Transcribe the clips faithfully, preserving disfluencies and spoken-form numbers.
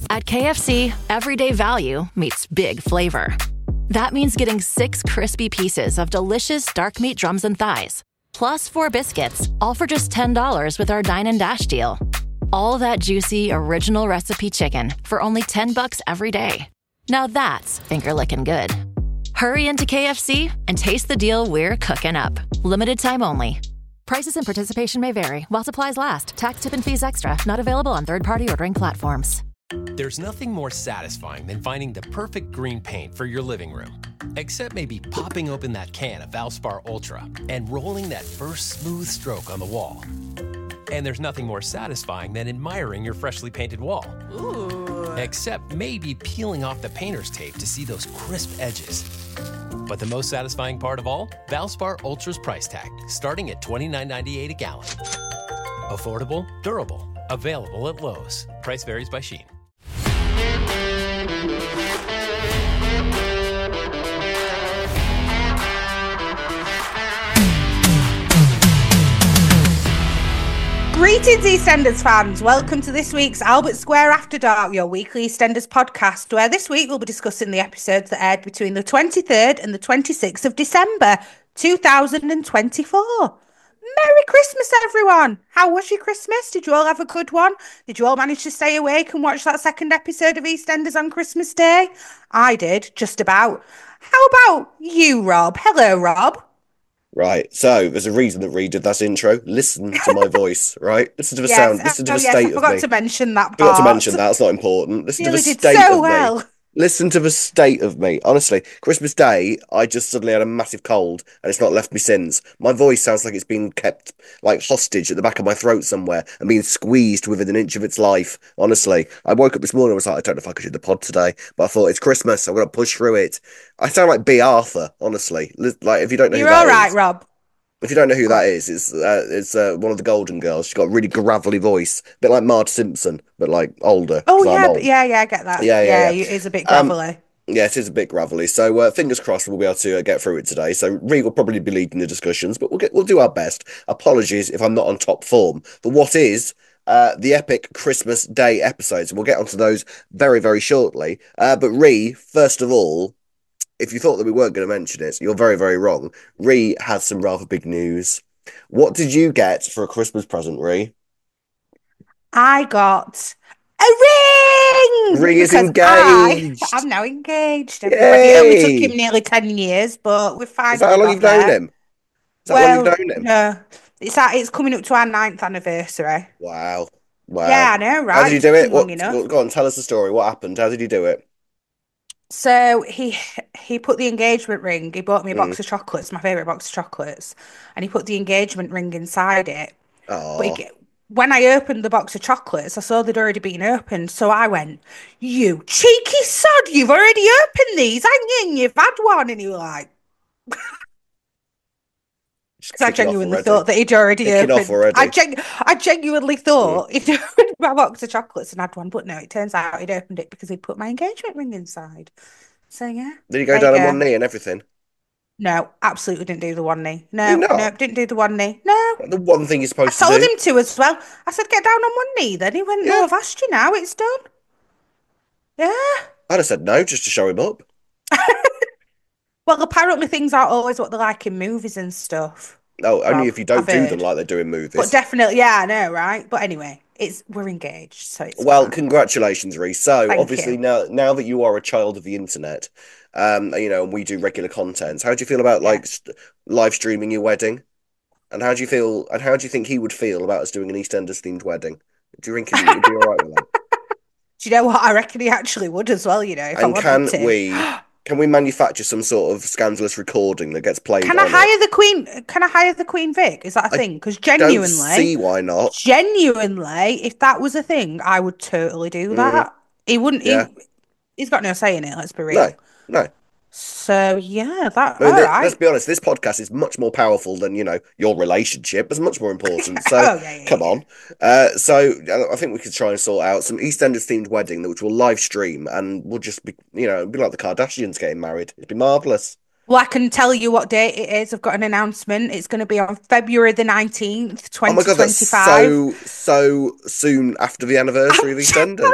At K F C, everyday value meets big flavor. That means getting six crispy pieces of delicious dark meat drums and thighs, plus four biscuits, all for just ten dollars with our Dine and Dash deal. All that juicy, original recipe chicken for only ten bucks every day. Now that's finger-licking good. Hurry into K F C and taste the deal we're cooking up. Limited time only. Prices and participation may vary. While supplies last. Tax, tip, and fees extra. Not available on third-party ordering platforms. There's nothing more satisfying than finding the perfect green paint for your living room. Except maybe popping open that can of Valspar Ultra and rolling that first smooth stroke on the wall. And there's nothing more satisfying than admiring your freshly painted wall. Ooh. Except maybe peeling off the painter's tape to see those crisp edges. But the most satisfying part of all? Valspar Ultra's price tag, starting at twenty-nine ninety-eight a gallon. Affordable, durable, available at Lowe's. Price varies by Shein. Greetings, EastEnders fans. Welcome to this week's Albert Square After Dark, your weekly EastEnders podcast, where this week we'll be discussing the episodes that aired between the twenty-third and the twenty-sixth of December, two thousand twenty-four. Merry Christmas, everyone! How was your Christmas? Did you all have a good one? Did you all manage to stay awake and watch that second episode of EastEnders on Christmas Day? I did, just about. How about you, Rob? Hello, Rob. Right, so there's a reason that Ree did that intro. Listen to my voice, right? Listen to the Yes, sound. Listen to oh, the yes, state I of forgot me. to mention that part. Forgot to mention that. That's not important. Listen You to the really did state so of well. me. Listen to the state of me. Honestly, Christmas Day, I just suddenly had a massive cold, and it's not left me since. My voice sounds like it's been kept like hostage at the back of my throat somewhere and being squeezed within an inch of its life. Honestly, I woke up this morning and was like, I don't know if I could do the pod today, but I thought it's Christmas. I'm gonna push through it. I sound like B. Arthur. Honestly, like if you don't know, You're who that all right, is, Rob. If you don't know who that is, it's uh, it's uh, one of the Golden Girls. She's got a really gravelly voice, a bit like Marge Simpson, but like older. Oh 'cause I'm yeah, old. but yeah, yeah, I get that. Yeah, yeah, yeah, yeah. it is a bit Um, gravelly. Yeah, it is a bit gravelly. So uh, fingers crossed we'll be able to uh, get through it today. So Ree will probably be leading the discussions, but we'll get we'll do our best. Apologies if I'm not on top form. But what is uh, the epic Christmas Day episodes? And we'll get onto those very, very shortly. Uh, but Ree, first of all, if you thought that we weren't going to mention it, you're very, very wrong. Ree has some rather big news. What did you get for a Christmas present, Ree? I got a ring! Ree is Because engaged. I, I'm now engaged. Everybody. It only took Yay! him nearly ten years, but we're finally Is that how long got you've known there. him? Is that how long Well, you've known him? no. It's at, it's coming up to our ninth anniversary. Wow. Wow. Yeah, I know, right? How did you It's do been it? long What? enough. Go on, tell us the story. What happened? How did you do it? So he he put the engagement ring. He bought me a Mm. box of chocolates, my favorite box of chocolates, and he put the engagement ring inside it. But Oh, he, when I opened the box of chocolates, I saw they'd already been opened. So I went, "You cheeky sod! You've already opened these, haven't you? And you've had one." And he was like, just because I kicking off genuinely already. thought that he'd already Kicking off opened. already. I gen I genuinely thought he'd opened my box of chocolates and had one, but no, it turns out he'd opened it because he'd put my engagement ring inside. So yeah, Did you go there down you on go. one knee and everything? No, absolutely didn't do the one knee. Did you No, not? no, didn't do the one knee. No. The one thing you're I supposed to told do. him to as well. I said, get down on one knee then. He went, no, Yeah. I've asked you now, it's done. Yeah. I'd have said no just to show him up. Well, apparently things aren't always what they're like in movies and stuff. No, only Rob, if you don't I've do them heard. like they do in But movies. definitely, yeah, I know, right? But anyway, it's we're engaged, so it's Well, fine. congratulations, Ree. So Thank obviously you. now now that you are a child of the internet, um, you know, and we do regular content, how do you feel about Yeah. like st live streaming your wedding? And how do you feel? And how do you think he would feel about us doing an EastEnders themed wedding? Do you think he would be all right with that? Do you know what? I reckon he actually would as well, you know, if I And wanted can to. we can we manufacture some sort of scandalous recording that gets played Can I on it? hire the Queen? Can I hire the Queen Vic? Is that a I thing? Because Don't genuinely, see why not. genuinely, if that was a thing, I would totally do Mm, that. He wouldn't. He, yeah. he's got no say in it. Let's be No, real. no. So yeah, that I mean, all th- right. let's be honest, this podcast is much more powerful than, you know, your relationship. It's much more important. So, Oh yeah, yeah, come yeah. on. Uh, so, I I think we could try and sort out some EastEnders themed wedding, which we'll live stream, and we'll just be, you know, it'd be like the Kardashians getting married. It'd be marvelous. Well, I can tell you what date it is. I've got an announcement. It's going to be on February the nineteenth, Oh my twenty God, that's twenty-five. so, so soon after the anniversary of I'm, EastEnders.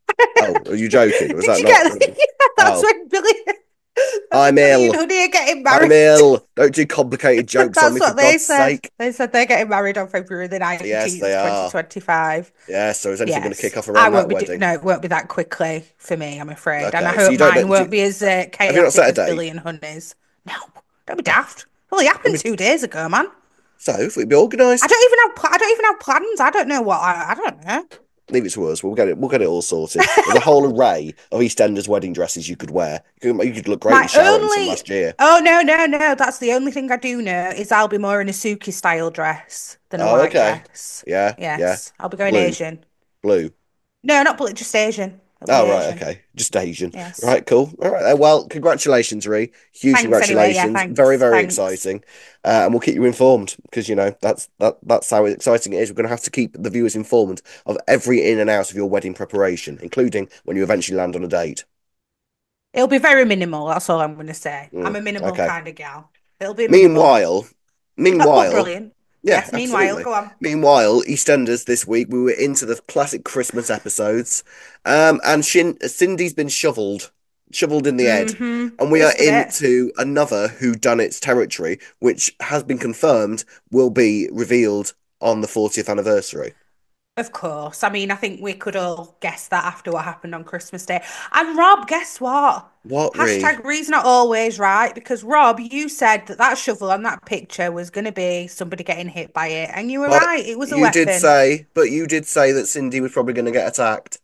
Oh, are you joking? Was Did that you not? get that? Yeah, that's Oh, when Billy, that's I'm when Billy and ill. Honey are getting I'm married. ill. Don't do complicated jokes on That's me, for what they God's said. sake. They said they're getting married on February the Yes, they nineteenth, are. 2025. Yeah, so is anything going to Yes. kick off I around that won't be, do wedding? no, it won't be that quickly for me, I'm afraid. And I Okay, so hope you don't know. mine Do won't you, be as uh, have you not chaotic set a as date? Billy and Honey's. No, don't be daft. Well, it Let happened me, two days ago, man. so, if we be I organised, don't even have, pl- I don't even have plans. I don't know what I, I don't know. leave it to us. We'll get it. We'll get it all sorted. There's a whole array of EastEnders wedding dresses you could wear. You could, you could look great in My Sharon from only, last year. oh no, no, no, that's the only thing I do know is I'll be more in a Suki style dress than a Oh, white okay. dress. Yeah, yeah. Yes, I'll be going Blue, Asian. blue. No, not blue, just Asian. It'll be Oh, right, Asian. okay. Just Asian. Yes. Right, cool. All right, then. Well, congratulations, Ree. Huge Thanks anyway. Yeah, congratulations. Very, thanks. very Thanks. exciting. Uh, and we'll keep you informed because, you know, that's that that's how exciting it is. We're going to have to keep the viewers informed of every in and out of your wedding preparation, including when you eventually land on a date. It'll be very minimal. That's all I'm going to say. I'm Mm, a minimal okay. kind of gal. It'll be minimal, Meanwhile, but, but meanwhile, brilliant. yeah, Yes, meanwhile, absolutely. go on. Meanwhile, EastEnders this week, we were into the classic Christmas episodes, um, and Shin Cindy's been shoveled, shoveled in the head, Mm-hmm. and we are Just a bit. into another whodunits territory, which has been confirmed will be revealed on the fortieth anniversary. Of course. I mean, I think we could all guess that after what happened on Christmas Day. And Rob, guess what? What, Ree? Hashtag Ree's not always right because Rob, you said that that shovel on that picture was going to be somebody getting hit by it, and you were But right. It was a you did weapon. say, but you did say that Cindy was probably going to get attacked.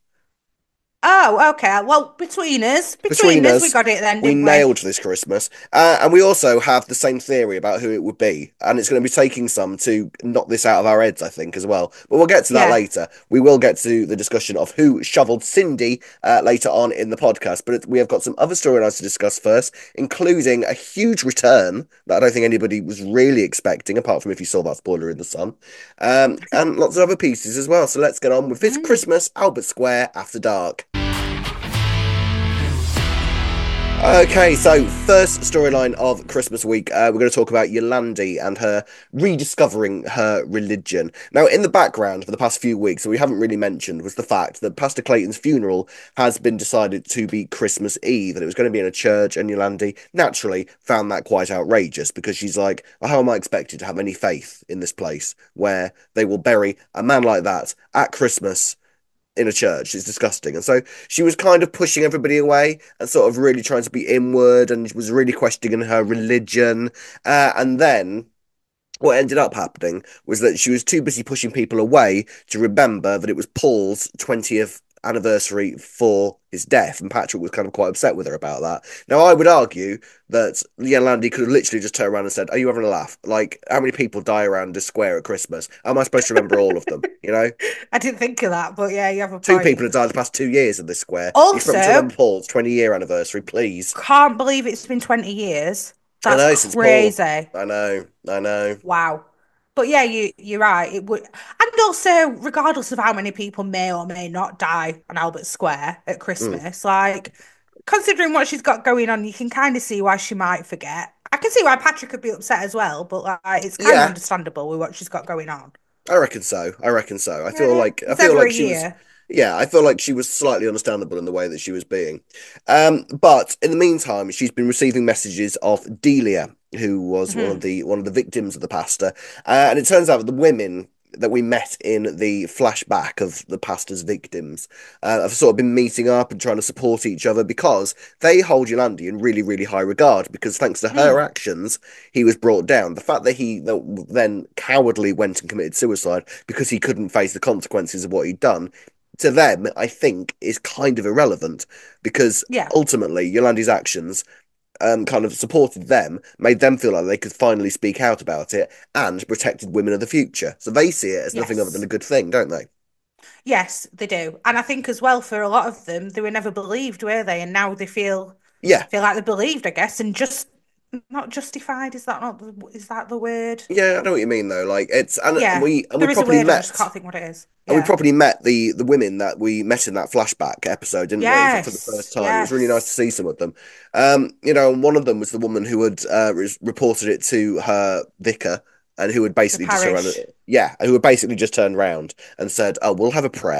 Oh, okay. Well, between us, Between between us, we us, got it then, we didn't we? nailed this Christmas. Uh, and we also have the same theory about who it would be. And it's going to be taking some to knock this out of our heads, I think, as well. But we'll get to that Yeah. later. We will get to the discussion of who shoveled Cindy uh, later on in the podcast. But we have got some other storylines to discuss first, including a huge return that I don't think anybody was really expecting, apart from if you saw that spoiler in the sun. Um, and lots of other pieces as well. So let's get on with this Mm. Christmas Albert Square After Dark. Okay, so first storyline of Christmas week, uh, we're going to talk about Yolandi and her rediscovering her religion. Now, in the background for the past few weeks, that we haven't really mentioned, was the fact that Pastor Clayton's funeral has been decided to be Christmas Eve, and it was going to be in a church, and Yolandi naturally found that quite outrageous because she's like, well, how am I expected to have any faith in this place where they will bury a man like that at Christmas in a church? It's disgusting. And so she was kind of pushing everybody away and sort of really trying to be inward and was really questioning her religion. Uh, and then what ended up happening was that she was too busy pushing people away to remember that it was Paul's twentieth anniversary for his death, and Patrick was kind of quite upset with her about that. Now, I would argue that Yolandi could have literally just turned around and said, are you having a laugh? Like, how many people die around the square at Christmas? Am I supposed to remember all of them, you know? I didn't think of that, but yeah, you have a Two point. people have died the past two years in this square. You from to Also, remember Paul's twenty year anniversary, please. can't believe it's been twenty years. I That's know, since Paul. crazy. I know, I know. Wow. But yeah, you you're right. It would, and also, regardless of how many people may or may not die on Albert Square at Mm. Christmas, like considering what she's got going on, you can kind of see why she might forget. I can see why Patrick could be upset as well, but like it's kind of Yeah, understandable with what she's got going on. I reckon so. I reckon so. I feel Yeah, like I it's feel ever like a she was. year. Yeah, I feel like she was slightly understandable in the way that she was being. Um, but in the meantime, she's been receiving messages of Delia, who was one of Hmm. the one of the victims of the pastor, uh, and it turns out that the women that we met in the flashback of the pastor's victims uh, have sort of been meeting up and trying to support each other because they hold Yolandi in really, really high regard because thanks to her Hmm. actions, he was brought down. The fact that he that then cowardly went and committed suicide because he couldn't face the consequences of what he'd done, to them, I think, is kind of irrelevant because Yeah. ultimately Yolandi's actions um, kind of supported them, made them feel like they could finally speak out about it, and protected women of the future. So they see it as nothing other than Yes. a good thing, don't they? Yes, they do. And I think as well for a lot of them, they were never believed, were they? And now they feel Yeah, feel like they're believed, I guess, and just not justified. Is that not the, is that the word? yeah, I know what you mean though. Like it's and Yeah, we and we there is a properly word, I just met can't think what it is. and we Yeah. properly met the the women that we met in that flashback episode, didn't we? For, for the Yes, first time, it was really nice to yes. see some of them. Um, you know, and one of them was the woman who had uh, res- reported it to her vicar, and who had The basically just turned around, parish. yeah, who had basically just turned around and said, "Oh, we'll have a prayer,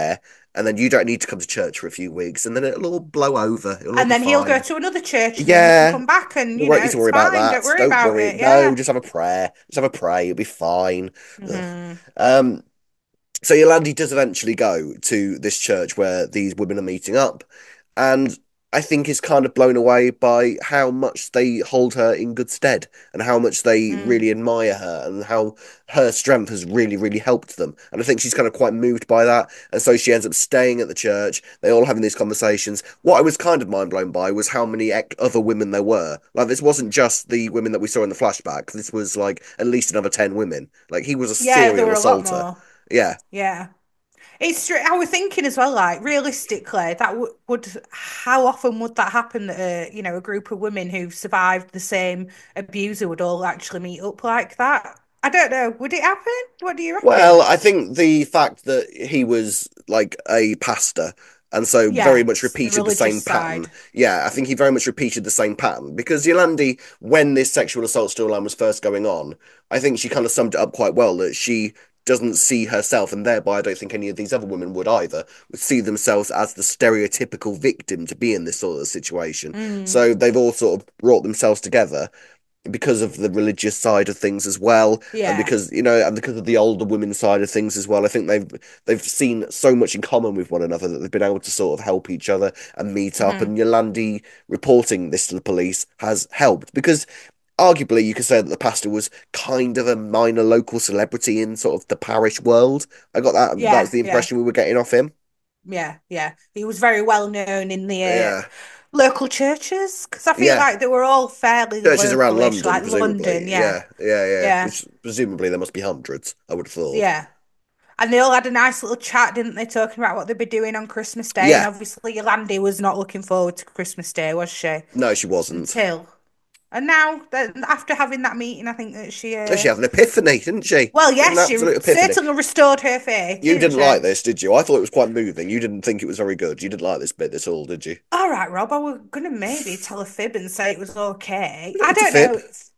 and then you don't need to come to church for a few weeks, and then it'll all blow over. It'll all And be then he'll fine. go to another church and Yeah. then he can come back and, You you won't know, need to it's worry about fine. that. Don't worry Don't about worry. it. Yeah. No, just have a prayer. Just have a pray. It'll be fine. Ugh. Mhm. Um, so Yolandi does eventually go to this church where these women are meeting up, and I think is kind of blown away by how much they hold her in good stead and how much they Mm. really admire her and how her strength has really, really helped them. And I think she's kind of quite moved by that. And so she ends up staying at the church. They all having these conversations. What I was kind of mind blown by was how many ec- other women there were. Like, this wasn't just the women that we saw in the flashback. This was like at least another ten women. Like, he was a Yeah, there serial were a lot assaulter. more. Yeah. Yeah. It's true. I was thinking as well, like realistically, that w would how often would that happen that uh, you know, a group of women who've survived the same abuser would all actually meet up like that? I don't know. Would it happen? What do you reckon? Well, I think the fact that he was like a pastor and so Yeah, very much it's the repeated the same religious pattern. side. Yeah, I think he very much repeated the same pattern because Yolandi, when this sexual assault storyline was first going on, I think she kind of summed it up quite well that she doesn't see herself, and thereby I don't think any of these other women would either, would see themselves as the stereotypical victim to be in this sort of situation. Mm. So they've all sort of brought themselves together because of the religious side of things as well, and Yeah. because you know, and because of the older women side of things as well. I think they've they've seen so much in common with one another that they've been able to sort of help each other and meet up. Mhm. And Yolandi reporting this to the police has helped because arguably you could say that the pastor was kind of a minor local celebrity in sort of the parish world. I got that. Yeah, That's the yeah. impression we were getting off him. Yeah, yeah. He was very well known in the uh, Yeah, local churches because I feel yeah. like they were all fairly Churches around local-ish, London, like presumably. London. Yeah, Yeah, yeah, yeah. yeah, Which presumably there must be hundreds, I would have thought. yeah. And they all had a nice little chat, didn't they, talking about what they'd be doing on Christmas Day. And Yeah. obviously, Yolandi was not looking forward to Christmas Day, was she? No, she wasn't. Until. And now, that, after having that meeting, I think that she. Uh... She had an epiphany, didn't she? Well, An yes, she absolute epiphany. certainly restored her faith. You didn't didn't she? like this, did you? I thought it was quite moving. You didn't think it was very good. You didn't like this bit at all, did you? All right, Rob, I was going to maybe tell a fib and say it was okay. You I don't don't have to know. fib. It's,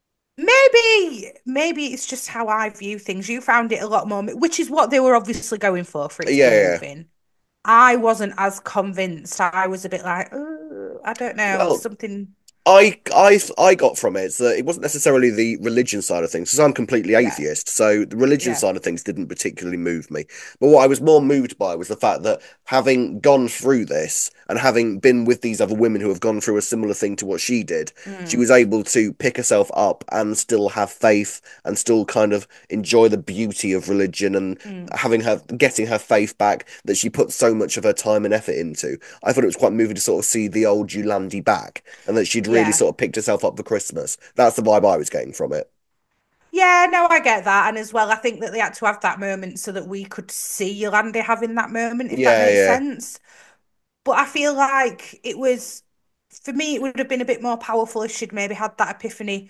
maybe, maybe it's just how I view things. You found it a lot more, which is what they were obviously going for, for it to Yeah, be yeah. moving. I wasn't as convinced. I was a bit like, oh, I don't know, Well, something. I, I, I got from it that it wasn't necessarily the religion side of things, because I'm completely Yeah, atheist, so the religion yeah, side of things didn't particularly move me. But what I was more moved by was the fact that having gone through this and having been with these other women who have gone through a similar thing to what she did, she mm, was able to pick herself up and still have faith and still kind of enjoy the beauty of religion and mm, having her getting her faith back that she put so much of her time and effort into. I thought it was quite moving to sort of see the old Yolandi back and that she'd really yeah. sort of picked herself up for Christmas. That's the vibe I was getting from it. Yeah, no, I get that. And as well, I think that they had to have that moment so that we could see Yolandi having that moment, if that Yeah, makes yeah. sense. But I feel like it was, for me, it would have been a bit more powerful if she'd maybe had that epiphany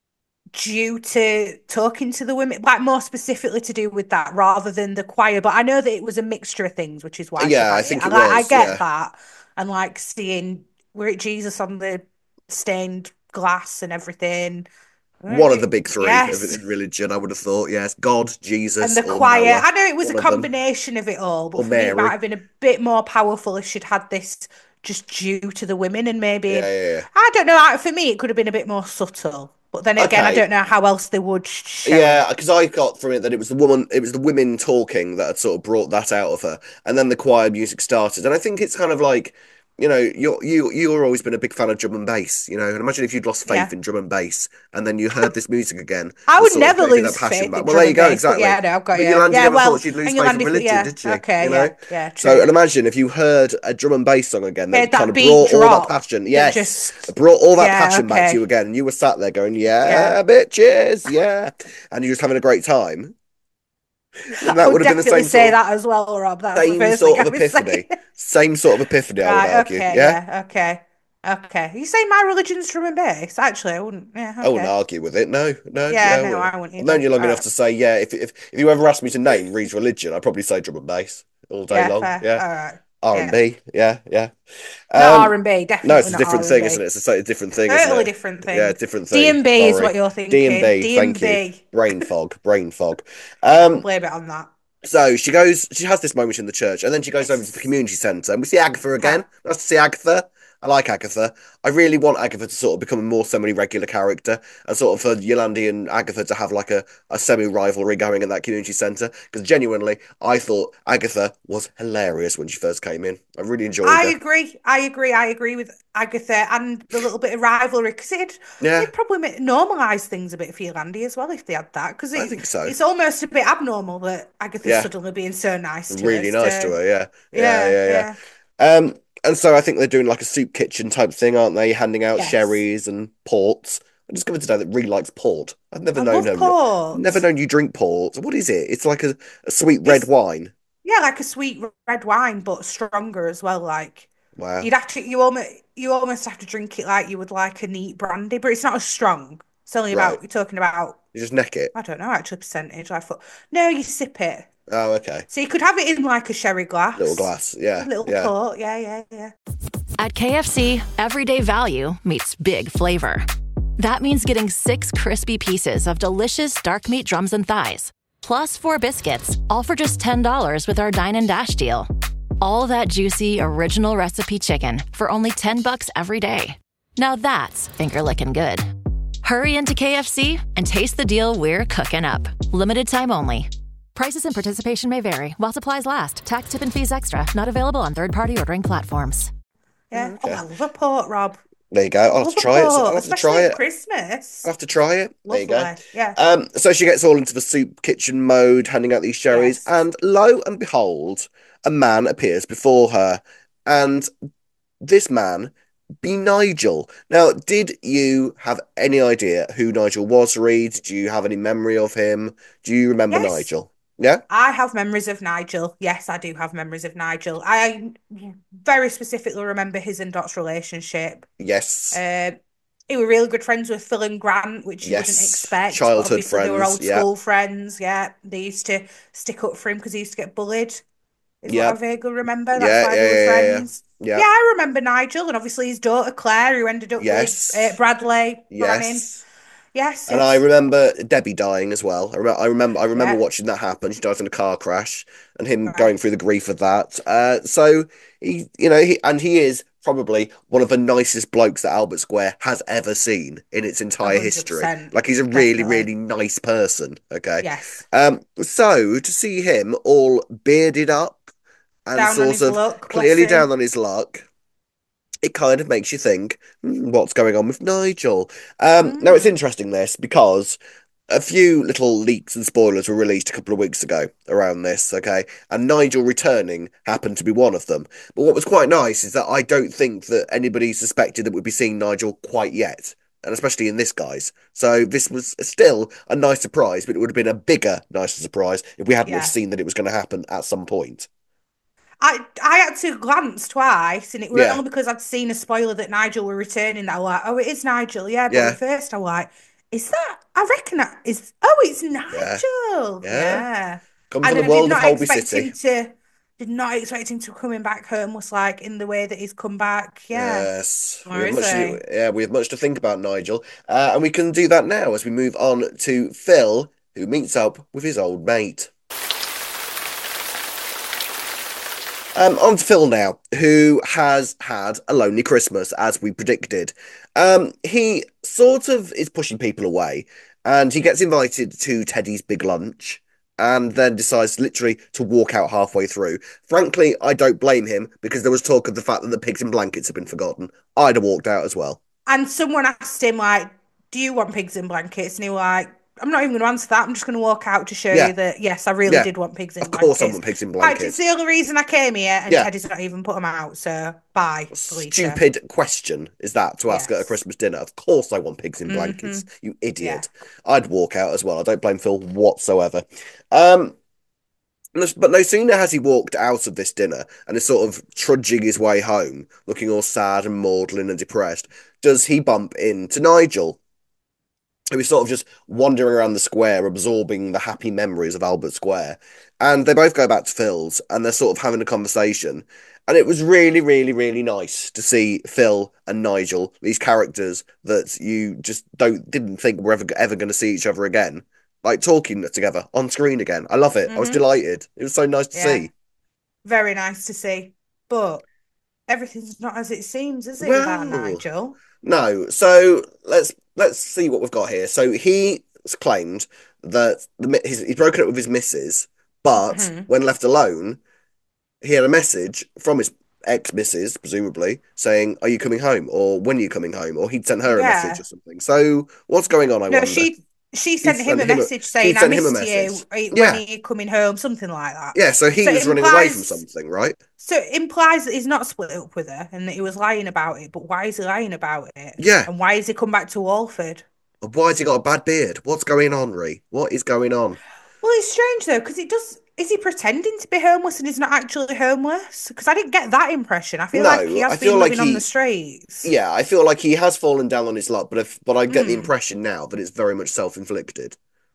due to talking to the women, like more specifically to do with that rather than the choir. But I know that it was a mixture of things, which is why she Yeah, I had it. think I it like, I was. get Yeah. that. And like seeing, were it Jesus on the stained glass and everything? Were One of the it- big three of Yes. in religion, I would have thought. Yes, God, And Jesus, the or choir. Noah. I know it was a One of them. combination of it all, Or but for me, it might Mary. have been a bit more powerful if she'd had this just due to the women and Yeah, maybe, yeah, yeah. I don't know, I- for me, it could have been a bit more subtle. But then again, I Okay. don't know how else they would show Yeah, it. because I got from it that it was the woman, it was the women talking that had sort of brought that out of her, and then the choir music started, and I think it's kind of like, you know, you're you you've always been a big fan of drum and bass, you know, and imagine if you'd lost faith Yeah. in drum and bass, and then you heard this music again, I and would sort of never getting lose that passion faith back. in Well, drum there you and go, bass, but exactly. yeah, no, I've got But you. Yolandi Yeah, never well, thought she'd lose and faith in Yolandi, religion, yeah, did she? okay, You yeah, know. yeah, So, true. and imagine if you heard a drum and bass song again that Made kind that of beat brought all that drop passion. that Yes, just, brought all that yeah, passion back to you okay, again, and you were sat there going, yeah. "Yeah, bitches, yeah," and you're just having a great time. Then I that would would have been the definitely same say sort of that as well, Rob. That's the same first sort thing of I would epiphany, say. same sort of epiphany. I would Right, argue. okay, Yeah, yeah, okay, okay. You say my religion's drum and bass? Actually, I wouldn't, yeah, I wouldn't okay. argue with it. No, no, Yeah, no. no, uh, I wouldn't I've known either. you long All enough right. to say, yeah. If if if you ever asked me to name Reed's religion, I'd probably say drum and bass all day Yeah, long. fair. Yeah, All right. R and Yeah. B. Yeah, yeah. Not Um, R and B, no, it's definitely a not different thing, isn't R and B. it? It's a slightly different thing, isn't Totally it? different Yeah, thing. different D thing. and B is Sorry, what you're D and thinking. B. D Thank and you. B. Brain fog, brain fog. Yeah, we'll Um, blame it on that. So she goes, she has this moment in the church, and then she goes over to the Yes. community centre, and we see Agatha Yeah. again. Nice to see Agatha. I like Agatha. I really want Agatha to sort of become a more semi-regular character, and sort of for Yolandi and Agatha to have like a, a semi-rivalry going in that community centre. Because genuinely, I thought Agatha was hilarious when she first came in. I really enjoyed I her. agree. I agree. I agree with Agatha and the little bit of rivalry because it'd, Yeah, it'd probably make, normalise things a bit for Yolandi as well if they had that because I it, think so. it's almost a bit abnormal that Agatha's Yeah, suddenly being so nice to her. really nice to So, her. Yeah, yeah, yeah, yeah, yeah. yeah. Um, and so I think they're doing like a soup kitchen type thing, aren't they? Handing out Yes. sherries and ports. I discovered today that Ree likes port. I've never I known love her, never port. known you drink port. What is it? It's like a, a sweet red It's, wine. yeah, like a sweet red wine, but stronger as well. Like, Wow. you'd actually, you almost, you almost have to drink it like you would like a neat brandy, but it's not as strong. It's only Right. about, you're talking about, You just neck it. I don't know, actually percentage. I thought, no, you sip it. Oh, okay. So you could have it in like a sherry Little glass, glass. a Yeah, little yeah. port. Yeah, yeah, yeah. At K F C, everyday value meets big flavor. That means getting six crispy pieces of delicious dark meat drums and thighs, plus four biscuits, all for just ten dollars with our Dine and Dash deal. All that juicy, original recipe chicken for only ten bucks every day. Now that's finger licking good. Hurry into K F C and taste the deal we're cooking up. Limited time only. Prices and participation may vary while supplies last. Tax, tip, and fees extra. Not available on third-party ordering platforms. Yeah. Oh, Okay. I love a port, Rob. There you go. I'll have Love to a try it. I'll port, have to especially try at it. Christmas. I'll have to try it. There you go. Lovely. Yeah. Um, so she gets all into the soup kitchen mode, handing out these sherries, Yes. and lo and behold, a man appears before her. And this man be Nigel. Now, did you have any idea who Nigel was, Reed? Do you have any memory of him? Do you remember Yes. Nigel? Yeah? I have memories of Nigel. Yes, I do have memories of Nigel. I very specifically remember his and Dot's relationship. Yes. Uh, he were really good friends with Phil and Grant, which you wouldn't Yes. expect. But Childhood obviously, they were friends. old Yeah. school friends. Yeah, they used to stick up for him because he used to get bullied. Is what I Yeah. vaguely remember. That's Yeah. why Yeah. they were Yeah. Yeah. friends. Yeah. Yeah, I remember Nigel and obviously his daughter Claire, who ended up Yes. with uh, Bradley Branning. Yes. Yes, And I yes, remember Debbie dying as well. I remember, I remember, I remember yeah, watching that happen. She died in a car crash, and him going right, through the grief of that. Uh, so he, you know, he and he is probably one of the nicest blokes that Albert Square has ever seen in its a entire hundred history. percent, Like he's a really, definitely. really nice person. Okay. Yes, Um, so to see him all bearded up and down on sort his of luck, bless clearly him. down on his luck, it kind of makes you think, hmm, what's going on with Nigel? Um, now it's Mm, interesting this because a few little leaks and spoilers were released a couple of weeks ago around this, okay? And Nigel returning happened to be one of them. But what was quite nice is that I don't think that anybody suspected that we'd be seeing Nigel quite yet. And especially in this guise. So this was still a nice surprise, but it would have been a bigger, nicer surprise if we hadn't have yeah. seen that it was going to happen at some point. I I had to glance twice, and it were Yeah, only because I'd seen a spoiler that Nigel were returning that I was like, oh, it is Nigel, yeah. But yeah, at first I was like, is that? I reckon that is. Oh, it's yeah, Nigel, yeah. yeah. Come And from the then I did world of not Holby expect City. him to. Did not expect him to coming back home was like in the way that he's come back. Yeah. Yes, we Where have is much to, he? yeah, we have much to think about Nigel, uh, and we can do that now as we move on to Phil, who meets up with his old mate. Um, on to Phil now, who has had a lonely Christmas, as we predicted. Um, he sort of is pushing people away, and he gets invited to Teddy's big lunch, and then decides literally to walk out halfway through. Frankly, I don't blame him because there was talk of the fact that the pigs in blankets had been forgotten. I'd have walked out as well. And someone asked him like, "Do you want pigs in blankets?" And he was like, "I'm not even going to answer that. I'm just going to walk out to show Yeah, you that yes, I really yeah, did want pigs in of course I blankets. want pigs in Right, it's blankets. the only reason I came here, and Yeah, Teddy's not even put them out. So bye, Felicia. stupid question is that to ask at a Yes. Christmas dinner. Of course I want pigs in Mm-hmm. blankets, you Yeah. idiot. I'd walk out as well. I don't blame Phil whatsoever. Um, but no sooner has he walked out of this dinner and is sort of trudging his way home, looking all sad and maudlin and depressed, does he bump into Nigel, who is sort of just wandering around the square, absorbing the happy memories of Albert Square. And they both go back to Phil's and they're sort of having a conversation. And it was really, really, really nice to see Phil and Nigel, these characters that you just don't didn't think were ever ever going to see each other again, like talking together on screen again. I love it. I was Hmm. delighted. It was so nice to Yeah, see. very nice to see. But everything's not as it seems, is it, with our Well, Nigel? no. So let's let's see what we've got here. So he claimed that the mi- he's, he's broken up with his missus, but Hmm. when left alone, he had a message from his ex-missus, presumably, saying, "Are you coming home?" or "When are you coming home?" or he'd sent her a message or Yeah. something. So what's going on, I No, wonder? she she He'd sent him sent a him a message she'd saying, "I sent him a missed message. you. eh, When are Yeah. you coming home?" Something like that. Yeah, so he So it was running away from implies something, right? so it implies that he's not split up with her and that he was lying about it. But why is he lying about it? Yeah. And why has he come back to Walford? Why has he got a bad beard? What's going on, Ree? What is going on? Well, it's strange though, because it does. Is he pretending to be homeless and he's not actually homeless? Because I didn't get that impression. I feel like he No, has I feel been like living on the he streets. yeah, I feel like he has fallen down on his luck, but if but I get the Hmm. impression now that it's very much self-inflicted.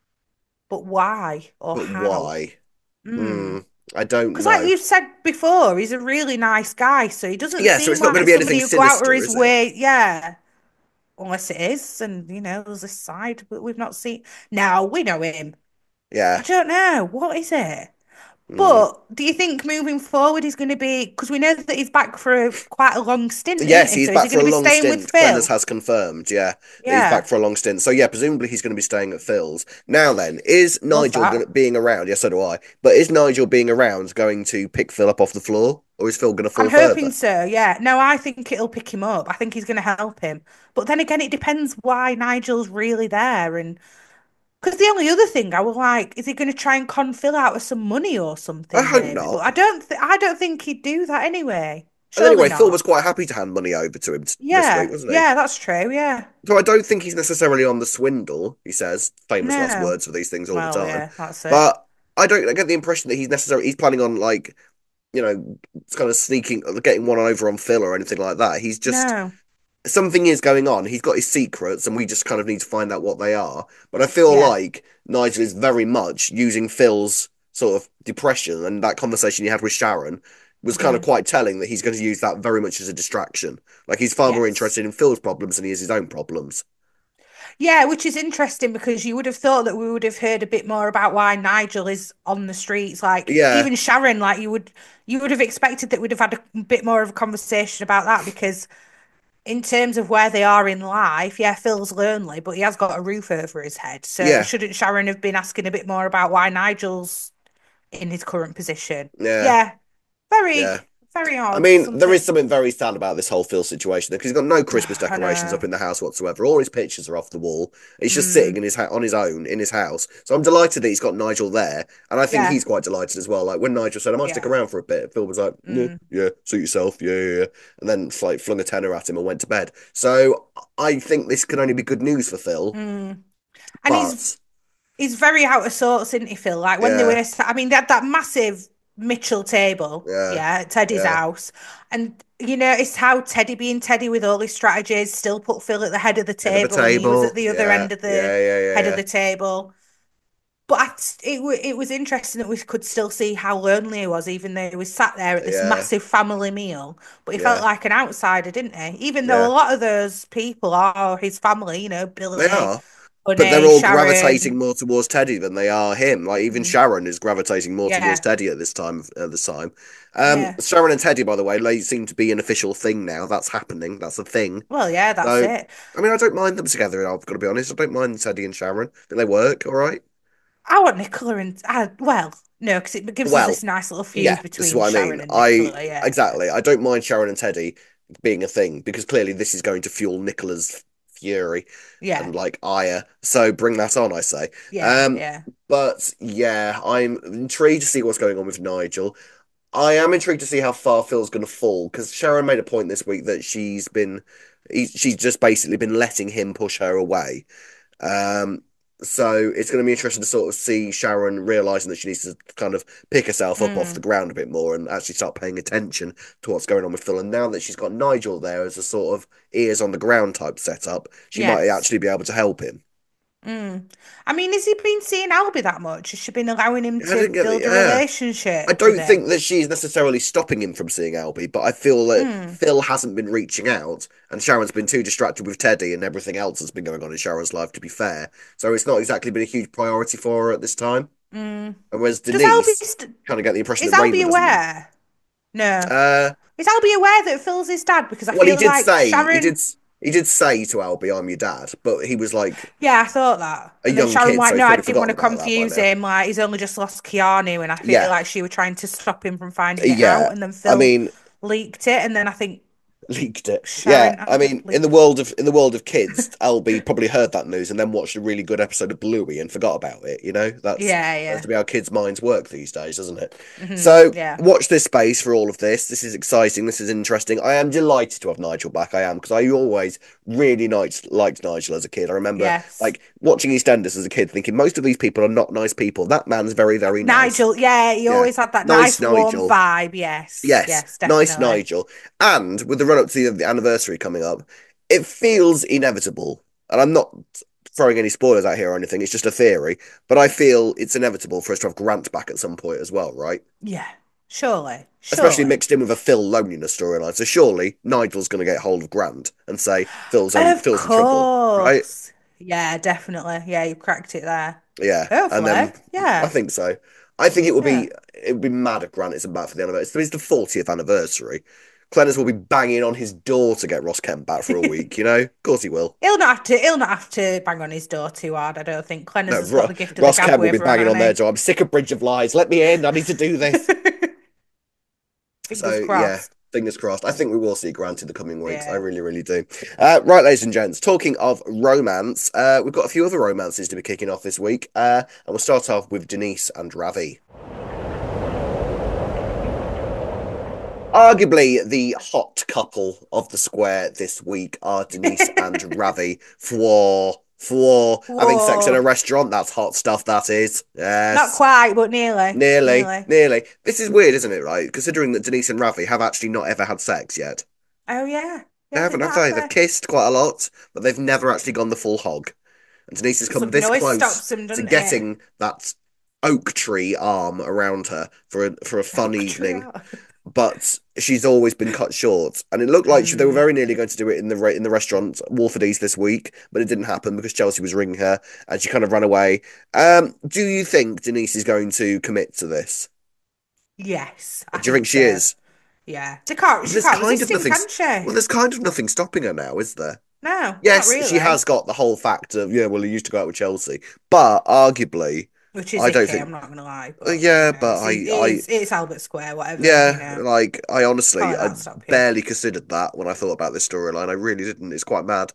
But why or But how? why? Hmm. Hmm, I don't Because, like know. you've said before, he's a really nice guy, so he doesn't Yeah, so seem it's not going to like be somebody anything who'd go out of sinister, his is it? way. Yeah, unless it is, and you know, there's this side that we've not seen. Now we know him. I Yeah. don't know what is it. Hmm. But do you think moving forward he's going to be? Because we know that he's back for a, quite a long stint, isn't Yes, he? he's So is back he for going a to be long staying with stint. Glennis Phil? has confirmed, yeah, that he's back Yeah, for a long stint. So yeah, presumably he's going to be staying at Phil's. Now then, is love Nigel going that. to being around? Yes, so do I. But is Nigel being around going to pick Phil up off the floor, or is Phil going to I'm fall hoping further? so. Yeah. No, I think it'll pick him up. I think he's going to help him. But then again, it depends why Nigel's really there and. Because the only other thing I was like, is he going to try and con Phil out of some money or I something, hope maybe? But not. I don't, th I don't think he'd do that anyway. And Surely anyway, Phil was not. quite happy to hand money over to him t- this week, Yeah, wasn't he? yeah, that's true. Yeah. So I don't think he's necessarily on the swindle, he says, famous last No. words for these things all the Well, time. yeah, that's it. But I don't I get the impression that he's necessarily he's planning on like, you know, kind of sneaking getting one over on Phil or anything like that. He's just No. something is going on. He's got his secrets and we just kind of need to find out what they are. But I feel Yeah. like Nigel is very much using Phil's sort of depression and that conversation he had with Sharon was kind of Hmm. quite telling that he's going to use that very much as a distraction. Like he's far more Yes. interested in Phil's problems than he is his own problems. Yeah, which is interesting because you would have thought that we would have heard a bit more about why Nigel is on the streets. Like Yeah, even Sharon, like you would you would have expected that we'd have had a bit more of a conversation about that because in terms of where they are in life, yeah, Phil's lonely, but he has got a roof over his head. So yeah, shouldn't Sharon have been asking a bit more about why Nigel's in his current position? yeah, Yeah, very, yeah. very I odd. mean, there Something. is something very sad about this whole Phil situation because he's got no Christmas I decorations up know. in the house whatsoever. All his pictures are off the wall. He's just sitting Mm, in his ha- on his own in his house. So I'm delighted that he's got Nigel there, and I think yeah, he's quite delighted as well. Like when Nigel said, "I might stick yeah. around for a bit," Phil was like, "Yeah, Mm, yeah, suit yourself, yeah, yeah," yeah," and then like flung a tenner at him and went to bed. So I think this can only be good news for Phil. mm. And he's But he's very out of sorts, isn't he, Phil? Like when they yeah, were, I mean, they had that massive Mitchell table, yeah, yeah, at Teddy's yeah, house. And you notice how Teddy, being Teddy with all his strategies, still put Phil at the head of the head of the table and he was at table, the other yeah, end of the yeah, yeah, yeah, head of yeah, the table. But I, it, wa- it was interesting that we could still see how lonely he was, even though he was sat there at this yeah, massive family meal. But he felt yeah, like an outsider, didn't he? Even though a yeah. lot of those people are his family, you know, They Billy, are. But they're Bunny, all gravitating Sharon. more towards Teddy than they are him. Like even Mm, Sharon is gravitating more towards yeah. Teddy at this time. At this time, um, Yeah. Sharon and Teddy, by the way, they seem to be an official thing now. That's happening. That's a thing. Well, yeah, that's So, it. I mean, I don't mind them together. I've got to be honest. I don't mind Teddy and Sharon. I think they work all right. I want Nicola and I, well, no, because it gives us Well, this nice little feud yeah, this is between what I Sharon mean. and I Nicola. Yeah. exactly. I don't mind Sharon and Teddy being a thing because clearly this is going to fuel Nicola's fury Yeah. and like ire. So bring that on, I say. Yeah. Um, Yeah. but yeah, I'm intrigued to see what's going on with Nigel. I am intrigued to see how far Phil's going to fall because Sharon made a point this week that she's been, he, she's just basically been letting him push her away. Um, so it's going to be interesting to sort of see Sharon realizing that she needs to kind of pick herself up off the Mm, ground a bit more and actually start paying attention to what's going on with Phil. And now that she's got Nigel there as a sort of ears on the ground type setup, she might yes. actually be able to help him. Mm. I mean, has he been seeing Albie that much? Has she been allowing him I to didn't get the build a yeah. I relationship with don't him? think that she's necessarily stopping him from seeing Albie, but I feel that Mm. Phil hasn't been reaching out, and Sharon's been too distracted with Teddy and everything else that's been going on in Sharon's life, to be fair. So it's not exactly been a huge priority for her at this time. Mm. And whereas Does Albie Denise st kind of get the impression is that Albie Raymond doesn't know. aware? No. Uh, Is Albie aware that Phil's his dad? Because I well, he feel did like say he Sharon. did he did say to Albie, "I'm your dad," but he was like Yeah, I thought that. a And then young Sharon kid, like, so he's no, I probably didn't want forgotten to about that by confuse now. him. Like he's only just lost Keanu, and I feel Yeah, like she was trying to stop him from finding it yeah. out. And then I Phil mean, leaked it, and then I think leaked it. Yeah, Sharon I uh, mean, in the leaked. world of in the world of kids, Albie probably heard that news and then watched a really good episode of Bluey and forgot about it. You know, that's Yeah, that's yeah. to be how kids' minds work these days, doesn't it? Hmm. So Yeah. watch this space for all of this. This is exciting. This is interesting. I am delighted to have Nigel back. I am because I always really liked liked Nigel as a kid. I remember Yes. like watching EastEnders as a kid, thinking most of these people are not nice people. That man's very very nice. Nigel, yeah, he Yeah, always had that nice nice warm Nigel. vibe. Yes, Yes, yes, nice definitely. Nigel. And with the run up to the, the anniversary coming up, it feels inevitable. And I'm not throwing any spoilers out here or anything, it's just a theory. But I feel it's inevitable for us to have Grant back at some point as well, right? Yeah, surely, Especially surely. mixed in with a Phil loneliness storyline. So surely Nigel's going to get hold of Grant and say Phil's in Of Phil's in trouble, right? course. Yeah, definitely. Yeah, you cracked it there. Yeah, and Hopefully. then I Yeah. think so. I think it would Yeah. be it would be mad if Grant isn't back for the anniversary. It's the fortieth anniversary. Clenners will be banging on his door to get Ross Kemp back for a week. You know, of course he will. He'll not have to he'll not have to bang on his door too hard, I don't think. Clenners No, has got Ro- the gift of the Ross gab Kemp will with be everyone, banging on their hasn't door. I'm sick of Bridge of Lies. Let me in. I need to do he? this. Fingers So yeah, crossed. fingers crossed. I think we will see Grant in the coming weeks. I Yeah. really, really do. Uh, right, ladies and gents. Talking of romance, uh, we've got a few other romances to be kicking off this week, uh, and we'll start off with Denise and Ravi. Arguably the hot couple of the square this week are Denise and Ravi for for having sex in a Whoa. restaurant. That's hot stuff, that is. Not Yes. quite, but nearly. Nearly, Nearly. nearly. This is weird, isn't it, right? Considering that Denise and Ravi have actually not ever had sex yet. Oh yeah. They Yeah, haven't, they've have not they? had They've there. kissed quite a lot, but they've never actually gone the full hog. And Denise has come Something this always close stops them, to doesn't it? getting that oak tree arm around her for a, for a fun Oh, evening, true. but she's always been cut short. And it looked like she, they were Mm. very nearly going to do it in the re- in the restaurant Wolford this week, but it didn't happen because Chelsea was ringing her and she kind of ran away. Um, do you think Denise is going to commit to this? Yes, I Do you think think she so. is? Yeah. She can't she There's can't kind resist of him, nothing. can Well, she? there's kind of nothing stopping her now, is there? No, not Yes, she really. has got the whole fact of yeah. Well, he used to go out with Chelsea, but arguably, Which is I don't icky, think. I'm not gonna lie, Uh, but you yeah, know, but it's I, it I, is it's Albert Square, whatever, you yeah, know. like I honestly, Can't let I that stop you. barely considered that when I thought about this storyline. I really didn't. It's quite mad.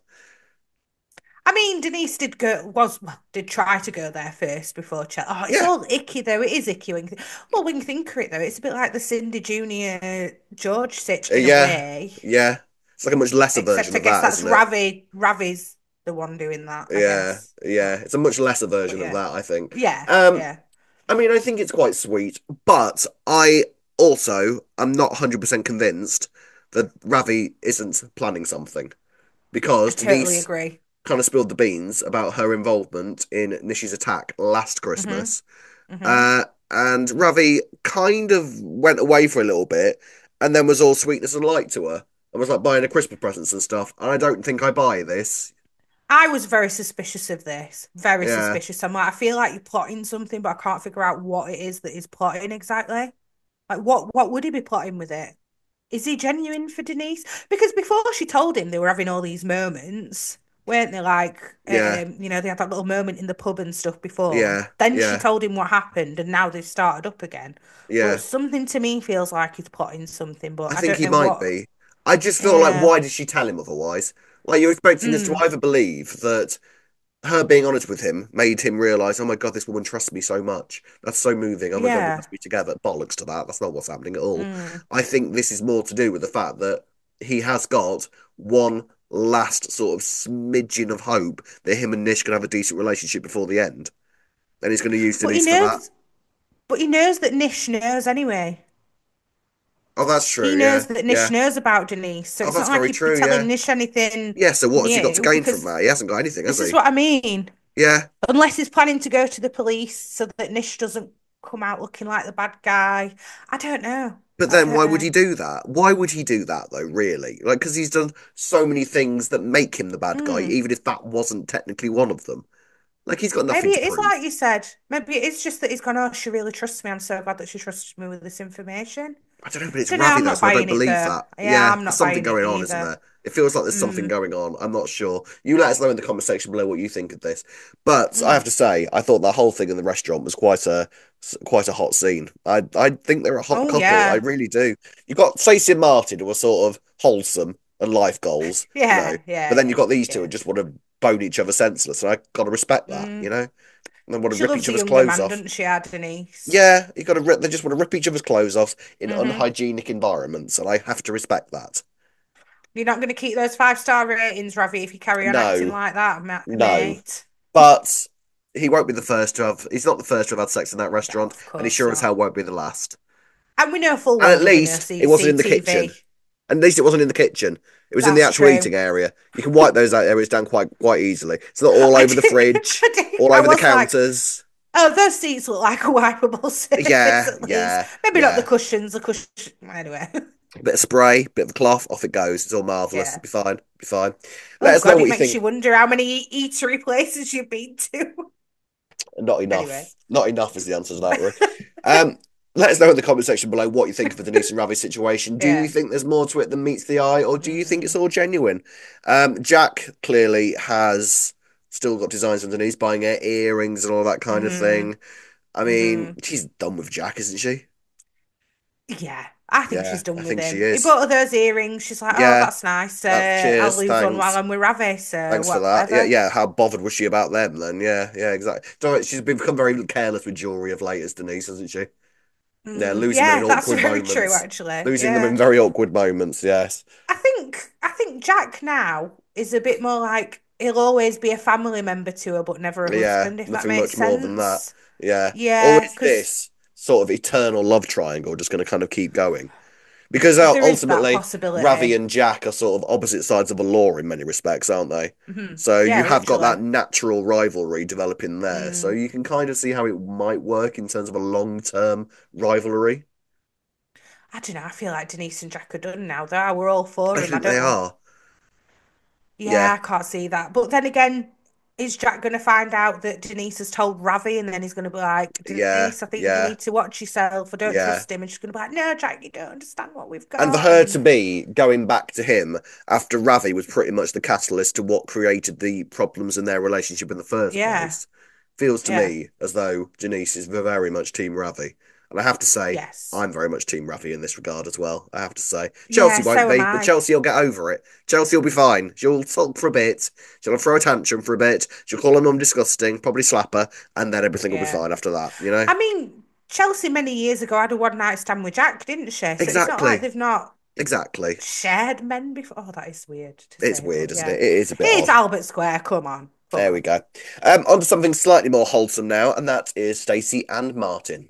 I mean, Denise did go was well, did try to go there first before Chelsea. Oh, it's Yeah, all icky though. It is icky when you think, well, when you think of it though, it's a bit like the Cindy Junior George sitch Uh, in a yeah, way. yeah. It's like a much lesser Except version I of guess that, that's isn't it? Ravi. Ravi's the one doing that, I Yeah, guess. yeah. But It's a much lesser but version of yeah, that, I think. yeah, Um, yeah. I mean, I think it's quite sweet, but I also am not one hundred percent convinced that Ravi isn't planning something I because totally Denise agree. kind of spilled the beans about her involvement in Nishi's attack last Hmm. Christmas. Hmm. Uh, and Ravi kind of went away for a little bit and then was all sweetness and light to her and was like buying her Christmas presents and stuff. And I don't think I buy this. I was very suspicious of this. Very Yeah, suspicious. I'm like, I feel like you're plotting something, but I can't figure out what it is that he's plotting exactly. Like, what what would he be plotting with it? Is he genuine for Denise? Because before she told him they were having all these moments, weren't they? Like, yeah, um, you know, they had that little moment in the pub and stuff before. yeah, Then she yeah, told him what happened, and now they've started up again. But yeah. something to me feels like he's plotting something, I but I think don't he know might what. be. I just feel like, Yeah. why did she tell him otherwise? Like, you're expecting us to Mm, either believe that her being honest with him made him realize, oh my God, this woman trusts me so much. That's so moving. Oh my God, we yeah. must be together. Bollocks to that. That's not what's happening at all. Mm. I think this is more to do with the fact that he has got one last sort of smidgen of hope that him and Nish can have a decent relationship before the end. And he's going to use But he Denise for that. knows. But he knows that Nish knows anyway. Oh, that's He true. Yeah. knows that Nish Yeah. knows about Denise, so Oh, it's not that's like very he'd be true. Yeah. telling Nish anything Yeah. So what has he got to new gain from because that? He hasn't got anything, has this is he? what I mean. Yeah. Unless he's planning to go to the police so that Nish doesn't come out looking like the bad guy. I don't know. But I then don't why would know. he do that? Why would he do that though, really? Like, because he's done so many things that make him the bad guy, Mm. even if that wasn't technically one of them. Like, he's got Maybe nothing to it is prove. like you said. Maybe it is just that he's gone, oh, she really trusts me. I'm so glad that she trusts me with this information. I don't know, but it's Don't know. Ravi I'm though, not so I don't buying it believe though. that. Yeah, Yeah, I'm there's not something buying it going on, isn't either. there? It feels like there's something Mm, going on. I'm not sure. You let us know in the comment section below what you think of this. But I have mm. to say, I thought that whole thing in the restaurant was quite a quite a hot scene. I I think they're a hot Oh couple. I yeah, really do. You've got Stacey and Martin who are sort of wholesome and life goals, you know. yeah, But yeah, then you've yeah, got these two who yeah. just want to bone each other senseless, and I gotta respect that, you Mm. know. And they want to She rip loves each a other's younger clothes man, off. doesn't she, our Denise? Yeah, you got to rip. They just want to rip each other's clothes off in Hmm. unhygienic environments, and I have to respect that. You're not going to keep those five star ratings, Ravi, if you carry on acting No, like that, ma- no, mate. but he won't be the first to have. He's not the first to have had sex in that No, restaurant, of and he course sure as not. hell won't be the last. And we know full And well at there'll be no least it wasn't in the C C T V. kitchen. At least it wasn't in the kitchen. It was in the That's actual true. eating area. You can wipe those areas down quite quite easily. It's not all I over the did, fridge, I did. all I over the was like, counters. oh, those seats look like a wipeable surface Yeah, at least. yeah, Maybe not the yeah. cushions, the cushion. Anyway. Bit of spray, bit of the cloth, off it goes. It's all marvellous. Yeah. Be fine. Be fine. Let Oh us know God, what it you makes think. you wonder how many eatery places you've been to. Not Anyway. enough. Not enough is the answer to that, Rory. Um, let us know in the comment section below what you think of the Denise and Ravi situation. Do you Yeah. think there's more to it than meets the eye, or do you think it's Mm. all genuine? Um, Jack clearly has still got designs on Denise, buying her earrings and all that kind of Mm. thing. I mean, Mm. she's done with Jack, isn't she? Yeah, I think Yeah, she's I done with think she him. He is. bought her those earrings. She's like, oh, Yeah, that's nice. that's Uh, I'll cheers. lose one while Thanks. I'm with Ravi, so Thanks for that. Yeah, whatever. yeah. How bothered was she about them then? Yeah, yeah, exactly. So she's become very careless with jewelry of late, as Denise, hasn't she? Yeah, Mm, losing them in yeah, that's awkward very true, moments. actually. Losing them in Yeah. very awkward moments, yes. I think I think Jack now is a bit more like he'll always be a family member to her, but never a Yeah, husband, if that nothing makes much more than that. sense. Yeah. Or Yeah, is because this sort of eternal love triangle just going to kind of keep going? Because uh, there is that ultimately, Ravi possibility. and Jack are sort of opposite sides of a law in many respects, aren't they? Hmm. So you Yeah, have got literally. that natural rivalry developing there. So Mm. you can kind of see how it might work in terms of a long-term rivalry. I don't know. I feel like Denise and Jack are done now, though. We're all for I him. I think they don't. are. Yeah, Yeah, I can't see that. But then again, is Jack going to find out that Denise has told Ravi, and then he's going to be like, yeah, Denise, I think you yeah, need to watch yourself. I don't yeah. trust him. And she's going to be like, no, Jack, you don't understand what we've And for got. her to And be going back to him after Ravi was pretty much the catalyst to what created the problems in their relationship in the first yeah, place, feels to yeah, me as though Janice is very much Team Ravi. And I have to say, yes. I'm very much Team Ravi in this regard as well. I have to say. Yeah, Chelsea won't so am be, but I. Chelsea will get over it. Chelsea will be fine. She'll sulk for a bit. She'll throw a tantrum for a bit. She'll call her mum disgusting, probably slap her, and then everything will be Yeah. fine after that, you know? I mean, Chelsea many years ago had a one night stand with Jack, didn't she? So it's not like Exactly. they've not Exactly. shared men before. Oh, that is weird to It's say, but weird, isn't yeah. it? It is a bit It's odd. Albert Square. Come on. Come There we on. go. Um, on to something slightly more wholesome now, and that is Stacey and Martin.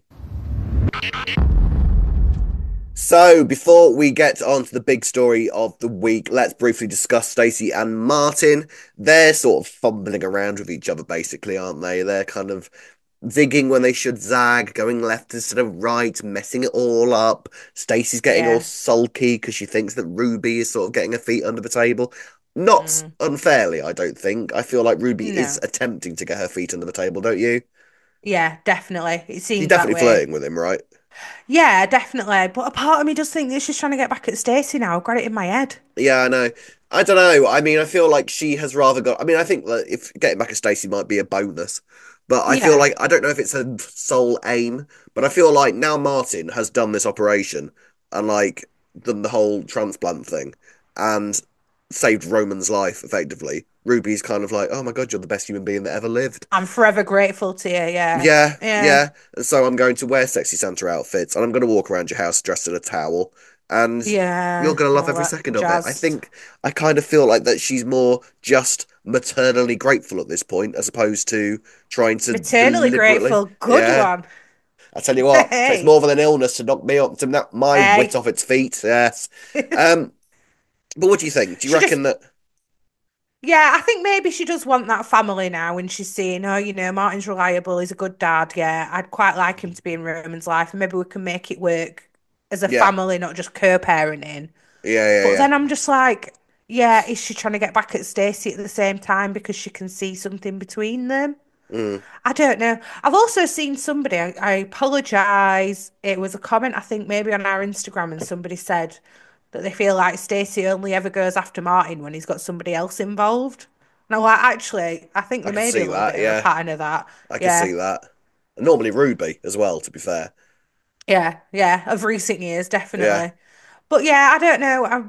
So, before we get on to the big story of the week, let's briefly discuss Stacey and Martin. They're sort of fumbling around with each other, basically, aren't they? They're kind of zigging when they should zag, going left instead of right, messing it all up. Stacey's getting all Yeah. sulky because she thinks that Ruby is sort of getting her feet under the table. Not Mm. unfairly, I don't think. I feel like Ruby is No. attempting to get her feet under the table, don't you? Yeah, definitely. It She's seems that definitely way. flirting with him, right? Yeah, definitely. But a part of me does think that she's trying to get back at Stacey now. I've got it in my head. Yeah, I know. I don't know. I mean, I feel like she has rather got. I mean, I think that if getting back at Stacey might be a bonus, but I feel Yeah. like I don't know if it's her sole aim. But I feel like now Martin has done this operation and like done the whole transplant thing and saved Roman's life effectively. Ruby's kind of like, oh my God, you're the best human being that ever lived. I'm forever grateful to you. Yeah. Yeah, Yeah. yeah. And so I'm going to wear sexy Santa outfits and I'm going to walk around your house dressed in a towel and you're Yeah. going to love All every that second of it. I jazz. think I kind of feel like that she's more just maternally grateful at this point as opposed to trying to Maternally deliberately. grateful. Good Yeah, one. I tell you what, takes Hey. more than an illness to knock me up to knock my wit Hey. off its feet. Yes. Um, but what do you think? Do you She just reckon that? Yeah, I think maybe she does want that family now, and she's seeing, oh, you know, Martin's reliable, he's a good dad. Yeah, I'd quite like him to be in Roman's life, and maybe we can make it work as a Yeah, family, not just co-parenting. yeah, yeah, But yeah. then I'm just like, yeah, is she trying to get back at Stacey at the same time because she can see something between them? Mm. I don't know. I've also seen somebody, I, I apologise. It was a comment, I think, maybe on our Instagram, and somebody said that they feel like Stacey only ever goes after Martin when he's got somebody else involved. And I'm like, actually, I think I there can may be a see little that. bit of a Yeah, pattern of that. I can Yeah, see that. Normally Ruby as well, to be fair. yeah, yeah, of recent years, Yeah. definitely. But yeah, I don't know. I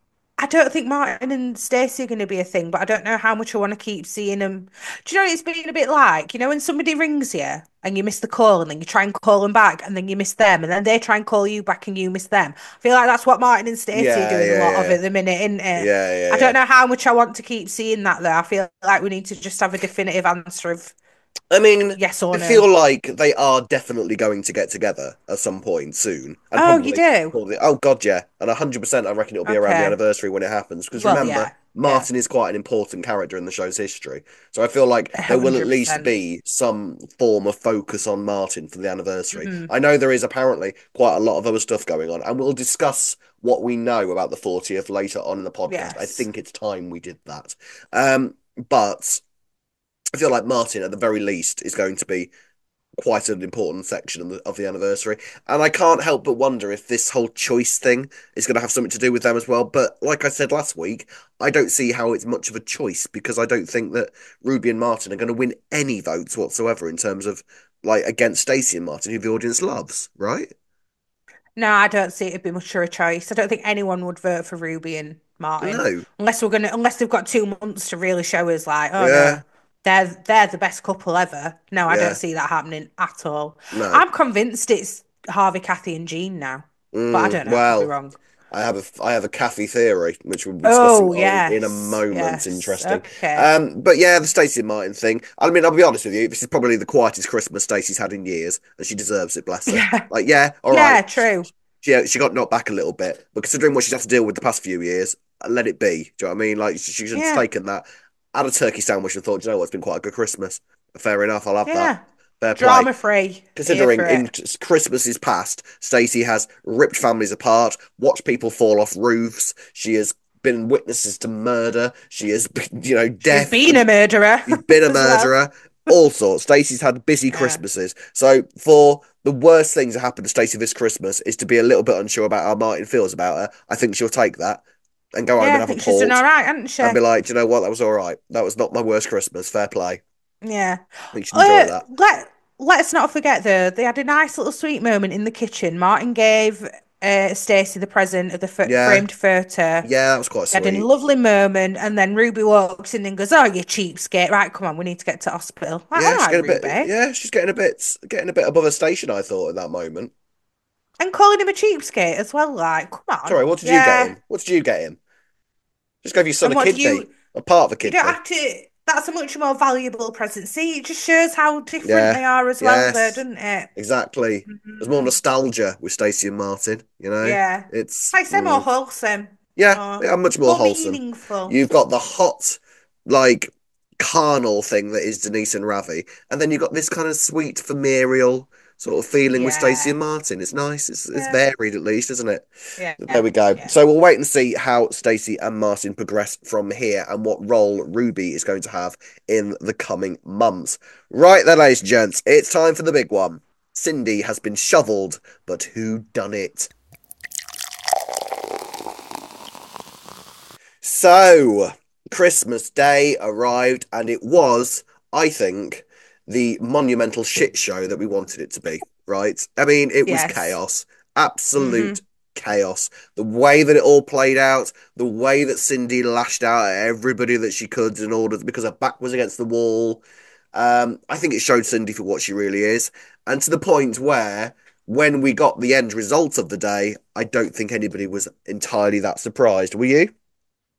I don't think Martin and Stacey are going to be a thing, but I don't know how much I want to keep seeing them. Do you know what it's been a bit like? You know, when somebody rings you and you miss the call, and then you try and call them back, and then you miss them, and then they try and call you back and you miss them. I feel like that's what Martin and Stacey are Yeah, doing a yeah, lot of yeah. at the minute, isn't it? Yeah, yeah, I yeah. don't know how much I want to keep seeing that though. I feel like we need to just have a definitive answer of I mean, yes I or no. feel like they are definitely going to get together at some point soon, and Oh, you probably, do? probably. Oh God, yeah, and a hundred percent. I reckon it'll be around the Okay. anniversary when it happens. Because Well, remember, yeah, yeah, Martin is quite an important character in the show's history, so I feel like there will at least one hundred percent. be some form of focus on Martin for the anniversary. Hmm. I know there is apparently quite a lot of other stuff going on, and we'll discuss what we know about the fortieth later on in the podcast. I Yes. think it's time we did that. Um, but. I feel like Martin, at the very least, is going to be quite an important section of the, of the anniversary. And I can't help but wonder if this whole choice thing is going to have something to do with them as well. But like I said last week, I don't see how it's much of a choice because I don't think that Ruby and Martin are going to win any votes whatsoever in terms of like against Stacey and Martin, who the audience loves, right? No, I don't see it'd be much of a choice. I don't think anyone would vote for Ruby and Martin No. unless we're gonna unless they've got two months to really show us like, oh Yeah. no, they're they're the best couple ever. No, I don't Yeah. see that happening at all. No. I'm convinced it's Harvey, Kathy, and Jean now, but I Mm, don't know. I could be well, wrong. I have a I have a Kathy theory, which we'll be discussing Oh on in a yes, moment. yes. Interesting. Okay. Um, but yeah, the Stacey and Martin thing. I mean, I'll be honest with you, this is probably the quietest Christmas Stacey's had in years, and she deserves it, bless her. Yeah. Like, yeah, all right. Yeah. True. Yeah, she got knocked back a little bit, but considering what she's had to deal with the past few years, let it be. Do you know what I mean? Like, she she should have Yeah. taken that, had a turkey sandwich, and thought, "Do you know what, it's been quite a good Christmas. Fair enough, I'll have that. Yeah. Fair play." Drama free. Here Considering for in it. Christmases past, Stacey has ripped families apart, watched people fall off roofs. She has been witnesses to murder. She has been, you know, She's death. been a murderer She's been a as well. murderer. All sorts. Stacey's had busy Yeah. Christmases. So for the worst things that happened to Stacey this Christmas is to be a little bit unsure about how Martin feels about her. I think she'll take that and go home Yeah. and I have a think she's done port all right, hasn't she? and be like, "Do you know what? That was all right. That was not my worst Christmas. Fair play." Yeah. I think she'd enjoy Uh, that. let let's not forget though, they had a nice little sweet moment in the kitchen. Martin gave uh Stacey the present of the f Yeah. framed photo. Yeah, that was quite They had a sweet. lovely moment, and then Ruby walks in and goes, "Oh, you cheapskate! Right, come on, we need to get to hospital." Like, all Yeah, she's right, getting a bit. Ruby, Yeah, she's getting a bit, getting a bit above her station. I thought at that moment. and calling him a cheapskate as well. Like, come on, Sorry, what did you get yeah. him? What did you get him? Just gave your son And a what do kidney, you? a part of a You don't kidney. have to. That's a much more valuable present. See, it just shows how different Yeah, they are as well, though, yes, doesn't it? exactly. There's more Mhm. nostalgia with Stacey and Martin. You know, Yeah, it's like say more mm, wholesome, yeah, more yeah, much more more wholesome. meaningful. You've got the hot, like carnal thing that is Denise and Ravi, and then you've got this kind of sweet familial sort of feeling with Stacey Yeah, and Martin. It's nice. It's it's yeah, varied at least, isn't it? yeah, There we go. yeah. So we'll wait and see how Stacey and Martin progress from here and what role Ruby is going to have in the coming months. Right then, ladies and gents, it's time for the big one. Cindy has been shoveled, but who done it? So, Christmas Day arrived, and it was, I think, the monumental shit show that we wanted it to be, right? I mean, it was Yes. chaos, Mm-hmm. absolute chaos. The way that it all played out, the way that Cindy lashed out at everybody that she could in order because her back was against the wall. Um, I think it showed Cindy for what she really is, and to the point where when we got the end result of the day, I don't think anybody was entirely that surprised. Were you?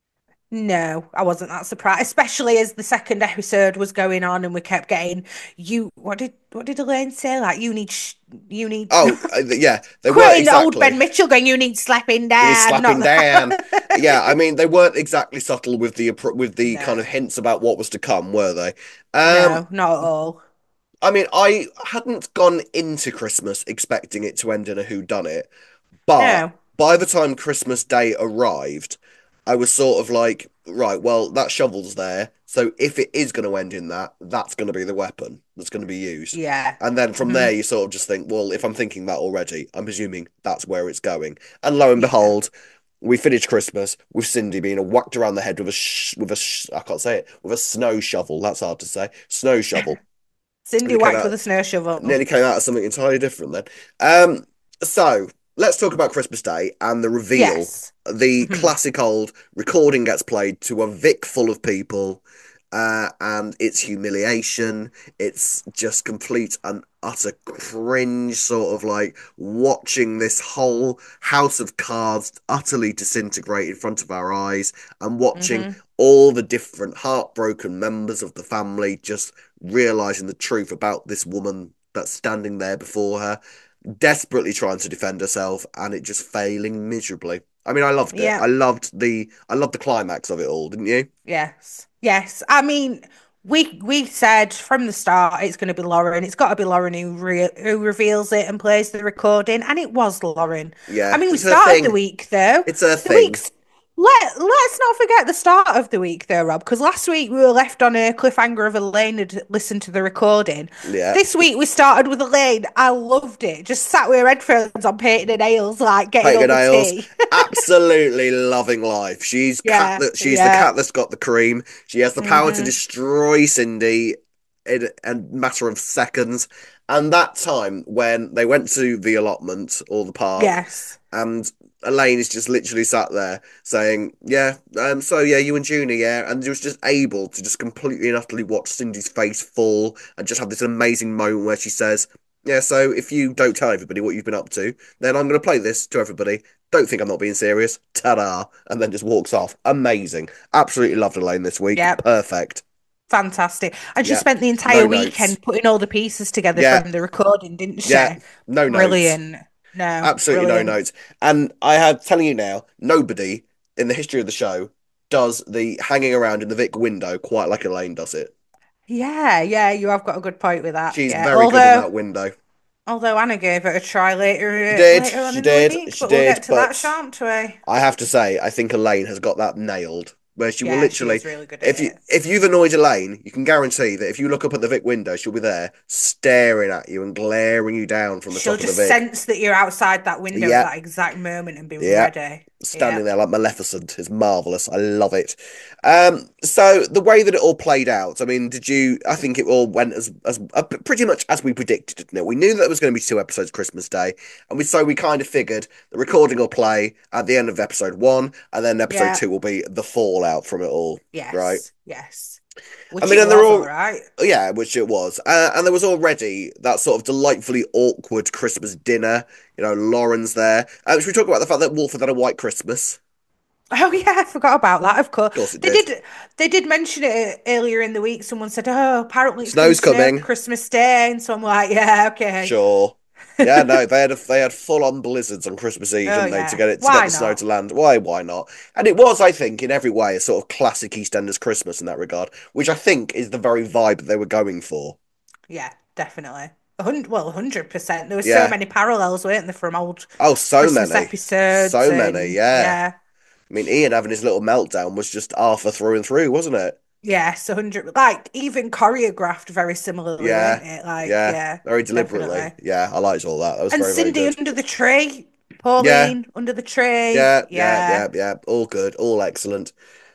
No, I wasn't that surprised, especially as the second episode was going on and we kept getting you. What did what did Elaine say? Like you need, sh- you need. Oh, uh, yeah, they weren't Quoting old exactly. Ben Mitchell, going, "You need slapping You need down." slapping Not down. that. Yeah, I mean, they weren't exactly subtle with the appro- with the kind of No, hints about what was to come, were they? Um, no, not at all. I mean, I hadn't gone into Christmas expecting it to end in a whodunit, but No, by the time Christmas Day arrived, I was sort of like, right, well, that shovel's there, so if it is going to end in that, that's going to be the weapon that's going to be used. yeah, And then from hmm there, you sort of just think, well, if I'm thinking that already, I'm presuming that's where it's going. And lo and yeah. behold, we finished Christmas with Cindy being whacked around the head with a sh with a sh I can't say it with a snow shovel. That's hard to say. Snow shovel. Cindy Nearly came whacked with out, a snow shovel. nearly came out of something entirely different then. Um, so let's talk about Christmas Day and the reveal. Yes. The Mhm. classic old recording gets played to a Vic full of people, uh, and it's humiliation. It's just complete and utter cringe, sort of like watching this whole house of cards utterly disintegrate in front of our eyes and watching Mhm. all the different heartbroken members of the family just realizing the truth about this woman that's standing there before her, desperately trying to defend herself, and it just failing miserably. I mean, I loved it. Yeah. I loved the I loved the climax of it all, didn't you? Yes. Yes. I mean, we we said from the start it's going to be Lauren. It's got to be Lauren who re who reveals it and plays the recording, and it was Lauren. I Yeah, mean, we it's her started the thing. week though. It's her The thing. week's let let's not forget the start of the week though, Rob, because last week we were left on a cliffhanger of Elaine had listened to the recording. Yeah, This week we started with Elaine. I loved it. Just sat with her headphones on, painting her nails, like getting Pagan all the Nails, tea. absolutely loving life. She's cat Yeah, that she's the yeah. cat that's got the cream. She has the power to hmm destroy Cindy in a matter of seconds. And that time when they went to the allotment or the park, Yes. and Elaine is just literally sat there saying, "Yeah, um, so yeah, you and Junie, yeah," and she was just able to just completely and utterly watch Cindy's face fall and just have this amazing moment where she says, "Yeah, so if you don't tell everybody what you've been up to, then I'm going to play this to everybody. Don't think I'm not being serious. Ta-da!" And then just walks off. Amazing. Absolutely loved Elaine this week. Yep. Perfect. Fantastic. And she Yeah. spent the No entire notes. weekend putting all the pieces together Yeah. from the recording, didn't she? Yeah. No notes. Brilliant. No, Absolutely no brilliant. notes. And I have telling you now, nobody in the history of the show does the hanging around in the Vic window quite like Elaine does it. Yeah, yeah, you have got a good point with that. She's Yeah. very good in Although that window. although Anna gave it a try later She uh, did, later on she in the did, week, she but we'll did, get to that, but shan't we? I have to say, I think Elaine has got that nailed. Where she will Yeah, she literally, is really good if at you it. if you've annoyed Elaine, you can guarantee that if you look up at the Vic window, she'll be there staring at you and glaring you down from the She'll top of the just Vic. sense that you're outside that window at Yeah, that exact moment and be yeah. ready. Standing Yep. there like Maleficent is marvelous. I love it. Um, so the way that it all played out, I mean, did you? I think it all went as as uh, pretty much as we predicted, didn't it? We knew that there was going to be two episodes Christmas Day, and we so we kind of figured the recording will play at the end of episode one, and then episode Yeah. two will be the fallout from it all, right? Yes. Yes. I Which mean, it and they're was, all all right. yeah, which it was, uh, and there was already that sort of delightfully awkward Christmas dinner. You know, Lauren's there. Uh, should we talk about the fact that Wolford had a white Christmas? Oh yeah, I forgot about that. Of course, Of course, it they did. did. They did mention it earlier in the week. Someone said, "Oh, apparently it's going to Snow's snow coming. Christmas Day," and so I'm like, "Yeah, okay." Sure. Yeah, no, they had a, they had full on blizzards on Christmas Eve, Oh didn't they, to yeah, get it to get why the snow not? to land. Why, why not? And it was, I think, in every way, a sort of classic EastEnders Christmas in that regard, which I think is the very vibe that they were going for. Yeah, definitely. A hundred, well, hundred percent. There were so Yeah. many parallels, weren't there, from old Oh, so Christmas many, episodes, so many. and Yeah. yeah, I mean, Ian having his little meltdown was just Arthur through and through, wasn't it? yes, a hundred. Like even choreographed very similarly, Yeah, weren't it? Like yeah, yeah, very deliberately. definitely. Yeah, I liked all that. That was And very, very Cindy good. under the tree, Yeah, Pauline under the tree. yeah, yeah, Yeah, yeah, yeah. All good, all excellent.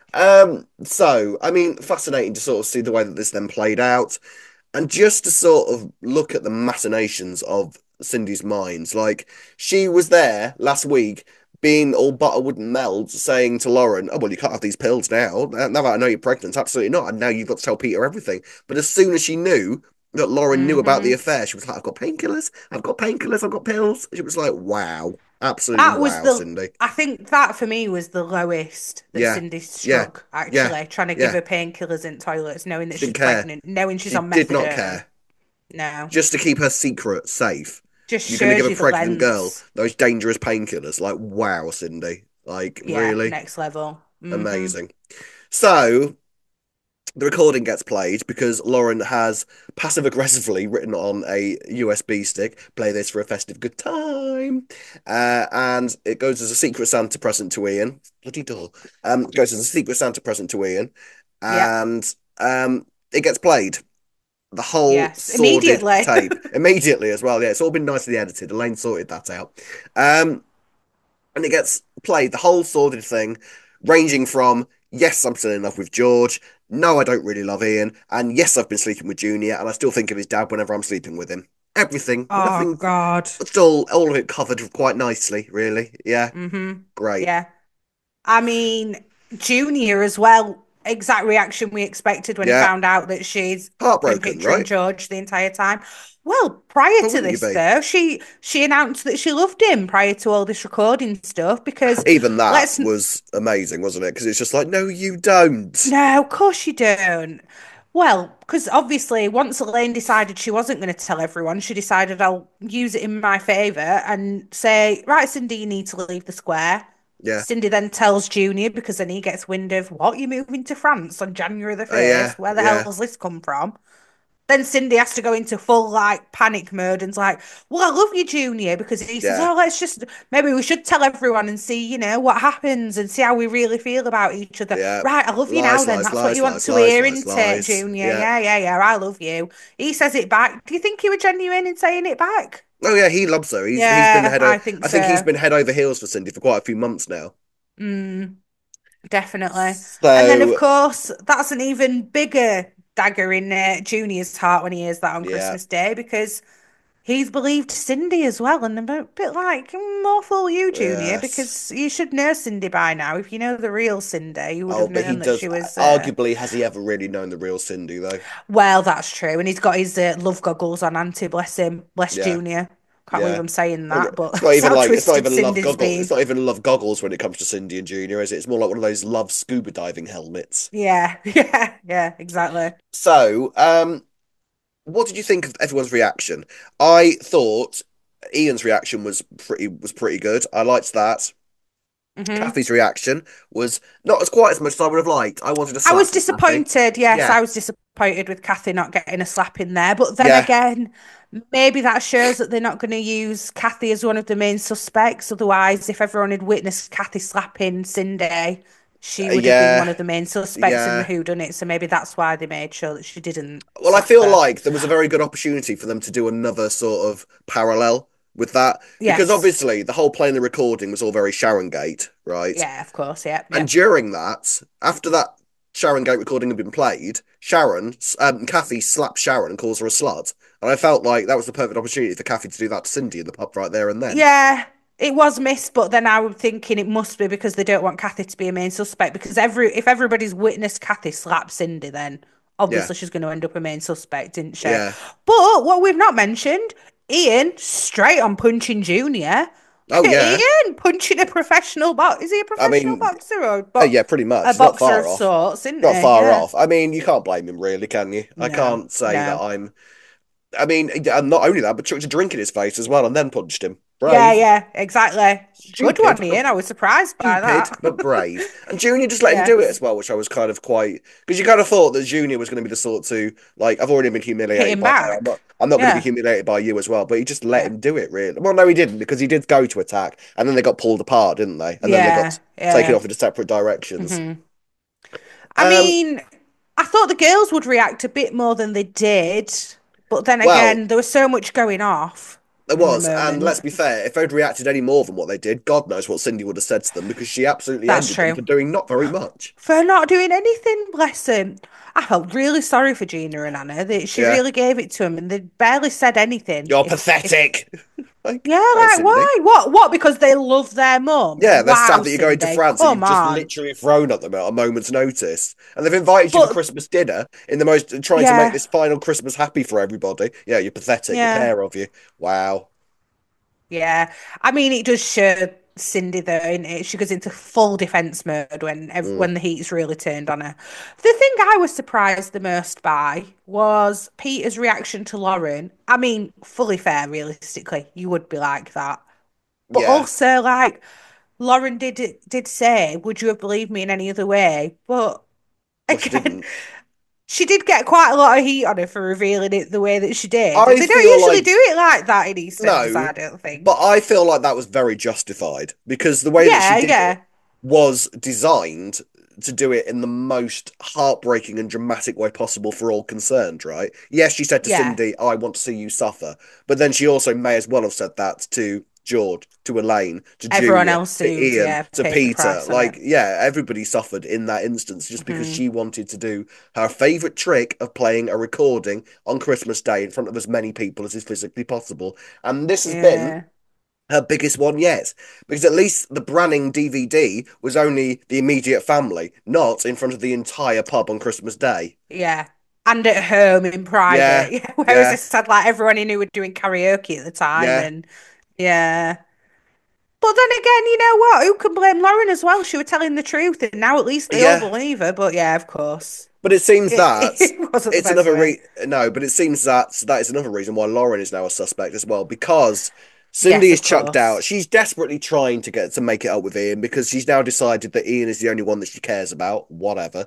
Um, so I mean, fascinating to sort of see the way that this then played out. And just to sort of look at the machinations of Cindy's minds, like she was there last week being all butter wouldn't melt, saying to Lauren, "Oh well, you can't have these pills now. Now that I know you're pregnant, absolutely not. And now you've got to tell Peter everything." But as soon as she knew that Lauren knew about the hmm affair, she was like, "I've got painkillers, I've got painkillers, I've got pills." She was like, "Wow, Absolutely That was wow, the, Cindy. I think that for me was the lowest that Yeah, Cindy yeah, struck, actually, yeah, trying to give yeah. her painkillers in toilets, knowing that She she's didn't care. pregnant, knowing she's She on did not methadone. care. No. Just to keep her secret safe. Just You're going to give shows a you the pregnant girl lengths. those dangerous painkillers. Like, wow, Cindy. Like, Yeah, really? next level. Hmm. Amazing. So, the recording gets played because Lauren has passive aggressively written on a U S B stick, play this for a festive good time. Uh, and it goes as a Secret Santa present to Ian. Bloody dull. Um, it goes as a Secret Santa present to Ian. Yep. And um, it gets played. The whole Yes, sordid immediately. tape. Immediately as well. Yeah, it's all been nicely edited. Elaine sorted that out. Um, and it gets played, the whole sordid thing, ranging from, yes, I'm still in love with George. No, I don't really love Ian. And yes, I've been sleeping with Junior, and I still think of his dad whenever I'm sleeping with him. Everything. Oh Nothing. God. It's all, all of it covered quite nicely, really. Yeah. Hmm. Great. Yeah. I mean, Junior as well. Exact reaction we expected when he Yeah. found out that she's been Heartbroken, picturing right? George the entire time. Well, prior Why to wouldn't you this be? though, she she announced that she loved him prior to all this recording stuff because Even that let's was amazing, wasn't it? Because it's just like, no, you don't. no, of course you don't. Well, because obviously once Elaine decided she wasn't going to tell everyone, she decided I'll use it in my favour and say, right, Cindy, you need to leave the square. Yeah. Cindy then tells Junior because then he gets wind of what you moving to France on January the Uh, yeah. first. Where the hell Yeah. has this come from? Then Cindy has to go into full like panic mode and's like, well, I love you, Junior, because he says, Yeah. oh, let's just maybe we should tell everyone and see, you know, what happens and see how we really feel about each other. Yeah. Right, I love you now Lies, then. lies, That's what lies, you want lies, to lies, hear, lies, isn't it, lies. Junior? Yeah. Yeah, yeah, yeah. I love you. He says it back. Do you think he was genuine in saying it back? Oh yeah, he loves her. He's he's been Yeah, head I over. think I think he's so. been head over heels for Cindy for quite a few months now. Mm. Definitely. And then, of So course, that's an even bigger dagger in uh, Junior's heart when he hears that on yeah, Christmas Day because he's believed Cindy as well. And I'm a bit like, mm, more fool you, Junior, yes. because you should know Cindy by now. If you know the real Cindy, you would Oh, have but he known that does. she was. Uh... Arguably, has he ever really known the real Cindy though? Well, that's true. And he's got his uh, love goggles on, Auntie, bless him. Bless Yeah, Junior. Can't believe yeah. I'm saying Well, that, but it's not it's even how like it's not twisted even love Cindy's goggles. It's been. not even love goggles when it comes to Cindy and Junior, is it? It's more like one of those love scuba diving helmets. Yeah, yeah, yeah, exactly. So, um, what did you think of everyone's reaction? I thought Ian's reaction was pretty was pretty good. I liked that. Hmm. Kathy's reaction was not as quite as much as I would have liked. I wanted to I slap was from Kathy. disappointed. Yes, Yeah, I was disappointed with Kathy not getting a slap in there. But then yeah, again, maybe that shows that they're not going to use Kathy as one of the main suspects. Otherwise, if everyone had witnessed Kathy slapping Cindy, she uh, would have been one yeah, of the main suspects in the yeah. whoodunit. So maybe that's why they made sure that she didn't Well, I slap feel her. like there was a very good opportunity for them to do another sort of parallel with that because Yes. obviously the whole playing the recording was all very Sharon Gate, right? Yeah, of course. Yeah, And yeah. during that, after that Sharon Gate recording had been played, Sharon, um, Kathy slaps Sharon and calls her a slut. And I felt like that was the perfect opportunity for Kathy to do that to Cindy in the pub right there and then. Yeah, it was missed, but then I was thinking it must be because they don't want Kathy to be a main suspect. Because every if everybody's witnessed Kathy slap Cindy, then Yeah, obviously she's going to end up a main suspect, isn't she? yeah. But what we've not mentioned, Ian straight on punching Junior. Oh yeah. Ian punching a professional box. Is he a I professional mean, boxer or a, oh bo yeah, pretty a much. It's not boxer far of off. sorts, isn't Not he? far Yeah. off. I mean, you can't blame him really, can you? I No, can't say that no. I'm I mean, and not only that, but chucked a drink in his face as well and then punched him. Yeah, Brave. yeah, exactly. Good Stupid, one, but Ian. I was surprised by stupid, that. but brave. And Junior just let him do it as Yes. well, which I was kind of quite because you kind of thought that Junior was going to be the sort to like I've already been Hit humiliated him by her. I'm not back. I'm not going to be Yeah, humiliated by you as well, but he just let yeah. him do it really. Well, no, he didn't because he did go to attack and then they got pulled apart, didn't they? And then they got Yeah, taken yeah. off into separate directions. Hmm. I Um, mean, I thought the girls would react a bit more than they did, but then well, again, there was so much going off there in the was, and let's moment. be fair, if they'd reacted any more than what they did, God knows what Cindy would have said to them because she absolutely That's ended them true. for doing not very much. For not doing anything, bless him. I felt really sorry for Gina and Anna. They, she Yeah. really gave it to him, and they barely said anything. You're If if pathetic. Like, yeah, all right, like Cindy. why? What? What? Because they love their mum. Yeah, they're sad Wow, that you're going to Cindy, France and come you've just on. literally thrown at them at a moment's notice. And they've invited you for But Christmas dinner in the most, trying to make yeah, this final Christmas happy for everybody. Yeah, you're pathetic. The yeah. pair of you. Wow. Yeah. I mean, it does show Cindy though, in it. She goes into full defense mode when ev- Mm. when the heat's really turned on her. The thing I was surprised the most by was Peter's reaction to Lauren. I mean, fully fair, realistically, you would be like that. But Yeah. also, like, Lauren did did say, "Would you have believed me in any other way?" But Well, she again, didn't. she did get quite a lot of heat on her for revealing it the way that she did. And I they don't feel usually like do it like that in EastEnders, no, I don't but think. I feel like that was very justified because the way that she Yeah, did it yeah, was designed to do it in the most heartbreaking and dramatic way possible for all concerned, right? Yes, she said to yeah. Cindy, "I want to see you suffer," but then she also may as well have said that to George, to Elaine, to Everyone Julia, else to who'd, Ian, yeah, to paid the Peter. price on it. Like, yeah, everybody suffered in that instance just because Hmm. she wanted to do her favorite trick of playing a recording on Christmas Day in front of as many people as is physically possible. And this has been Yeah, her biggest one yet. Because at least the Branning D V D was only the immediate family, not in front of the entire pub on Christmas Day. yeah. And at home in Yeah, private. Yeah. Whereas yeah, this had like everyone he knew were doing karaoke at the time. yeah, And yeah. But then again, you know what? Who can blame Lauren as well? She was telling the truth, and now at least they all yeah. believe her. But yeah, of course, But it seems it, that it wasn't the it's best another way. re no, but it seems that that is another reason why Lauren is now a suspect as well, because Cindy Yes, is of chucked out. course. She's desperately trying to get to make it up with Ian because she's now decided that Ian is the only one that she cares about, whatever.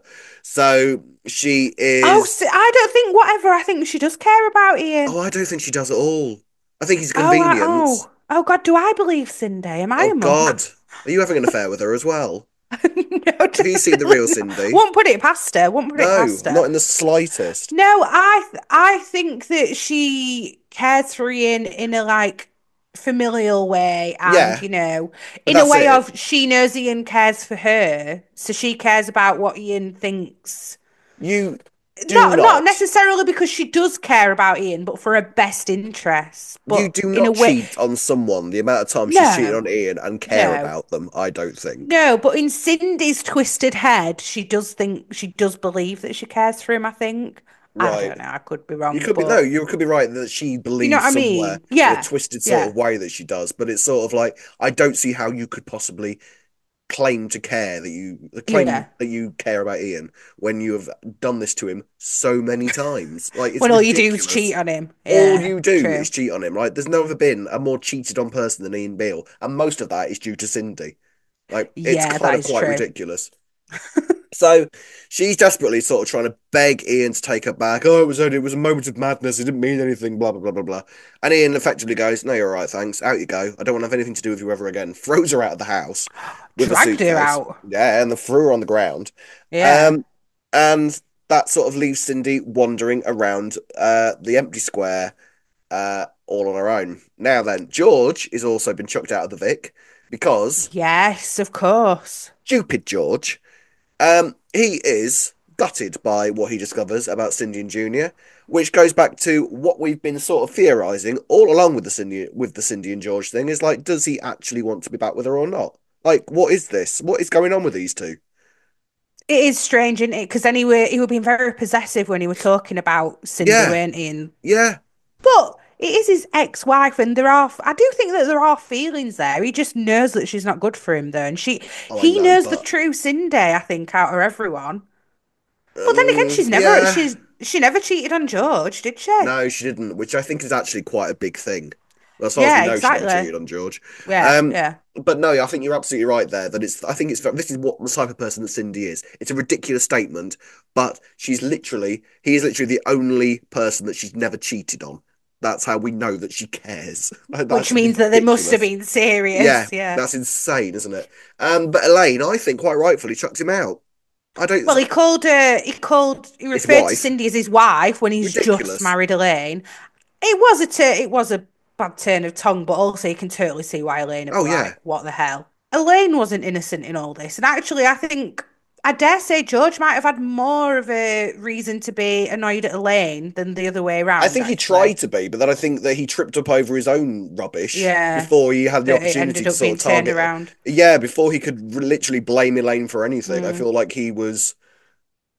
So she Oh, is. so I don't think whatever. I think she does care about Ian. Oh, I don't think she does at all. I think he's a Oh, I, convenience. oh, oh God! Do I believe Cindy? Am I Oh a mum? God, are you having an affair with her as well? No, Have you seen the real definitely not. Cindy? Won't put it past her. Won't put it No, past not her. in the slightest. No, I th- I think that she cares for Ian in a like familial way, and Yeah, you know, but in a that's way it. of she knows Ian cares for her, so she cares about what Ian thinks. You do Not not not. necessarily because she does care about Ian, but for her best interest. You But do in a not way, cheat on someone the amount of time she's cheated no, on Ian and care no. about them, I don't think. No, but in Cindy's twisted head, she does think she does believe that she cares for him, I think. I Right. don't know, I could be You wrong, could be no, but you could be right that she you know what believes I somewhere mean? in a Yeah. twisted sort Yeah. of way that she does, but it's sort of like I don't see how you could possibly claim to care that you claim Yeah. that you care about Ian when you have done this to him so many times. Like it's When all you do is cheat ridiculous. on him. All Yeah, you do true. is cheat on him, right? There's never been a more cheated on person than Ian Beale, and most of that is due to Cindy. Like it's Yeah, kind that of is quite true. ridiculous. So she's desperately sort of trying to beg Ian to take her back. Oh, it was only, it was a moment of madness. It didn't mean anything. Blah blah blah blah blah. And Ian effectively goes, "No, you're all right, thanks. Out you go. I don't want to have anything to do with you ever again." Throws her out of the house with a Dragged her suitcase. out. Yeah, and the threw her on the ground. Yeah. Um, and that sort of leaves Cindy wandering around uh the empty square uh all on her own. Now then, George has also been chucked out of the Vic because Yes, of course. stupid George. Um, he is gutted by what he discovers about Cindy and Junior, which goes back to what we've been sort of theorizing all along with the Cindy with the Cindy and George thing. Is like, does he actually want to be back with her or not? Like, what is this? What is going on with these two? It is strange, isn't it? Because then he were he were being very possessive when he were talking about Cindy, Yeah, weren't he? And yeah. but it is his ex-wife, and there are I do think that there are feelings there. He just knows that she's not good for him, though, and she Oh, I he know, knows the but true Cindy, I think, out of everyone. But then again, um, she's never yeah. she's she never cheated on George, did she? No, she didn't, which I think is actually quite a big thing. Well, as far as we Yeah, know, she never exactly. cheated on George. Yeah, Um, yeah. but no, I think you're absolutely right there. That it's, I think it's, this is what the type of person that Cindy is. It's a ridiculous statement, but she's literally, he is literally the only person that she's never cheated on. That's how we know that she cares. Which That's means that they must have ridiculous. been Yeah, serious. Yeah. that's insane, isn't it? Um, but Elaine, I think quite rightfully chucked him out. I don't, Well, he called her. He called. He his referred to wife, Cindy as his wife when he's just ridiculous. married Elaine. It was a tur it was a bad turn of tongue, but also you can totally see why Elaine would be Oh yeah. like, "What the hell?" Elaine wasn't innocent in all this, and actually, I think I dare say George might have had more of a reason to be annoyed at Elaine than the other way I around. think he tried Actually, to be, but then I think that he tripped up over his own rubbish yeah, before he had the that it opportunity ended to up sort being of turned target. around. Yeah, before he could r- literally blame Elaine for anything. I Mm. feel like he was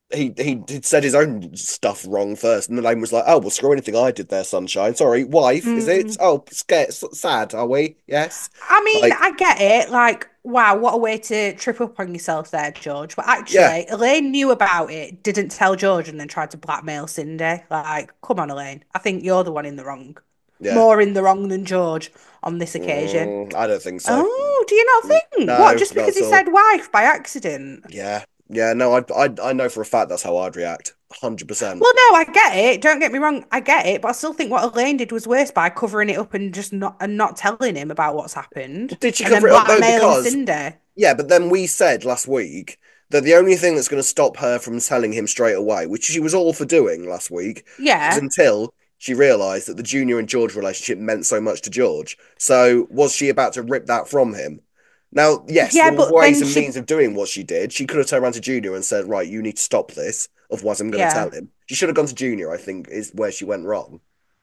he he he'd said his own stuff wrong first, and Elaine was like, "Oh, well, screw anything I did there, sunshine. Sorry, wife, is it? Mm. Oh, scared, sad, are we? Yes." I mean, Like, I get it. Like, wow, what a way to trip up on yourself there, George. But yeah, actually, Elaine knew about it, didn't tell George, and then tried to blackmail Cindy. Like, come on, Elaine. I think you're the one in the wrong. yeah. More in the wrong than George on this occasion. Mm, I don't think so. Oh, do you not Mm, think? What, no, just not because at he all. said wife by accident? Yeah, yeah. No, I I I know for a fact that's how I'd react. Hundred percent. Well, no, I get it. Don't get me wrong, I get it, but I still think what Elaine did was worse by covering it up and just not and not telling him about what's happened, Did she and then cover it up though? blackmailing Because Cindy. yeah, but then we said last week that the only thing that's going to stop her from telling him straight away, which she was all for doing last week, was Yeah, until she realised that the Junior and George relationship meant so much to George. So was she about to rip that from him? Now, yes, yeah, there were but ways then and she, means of doing what she did. She could have turned around to Junior and said, "Right, you need to stop this, otherwise I'm going to yeah, tell him." She should have gone to Junior, I think, is where she went wrong.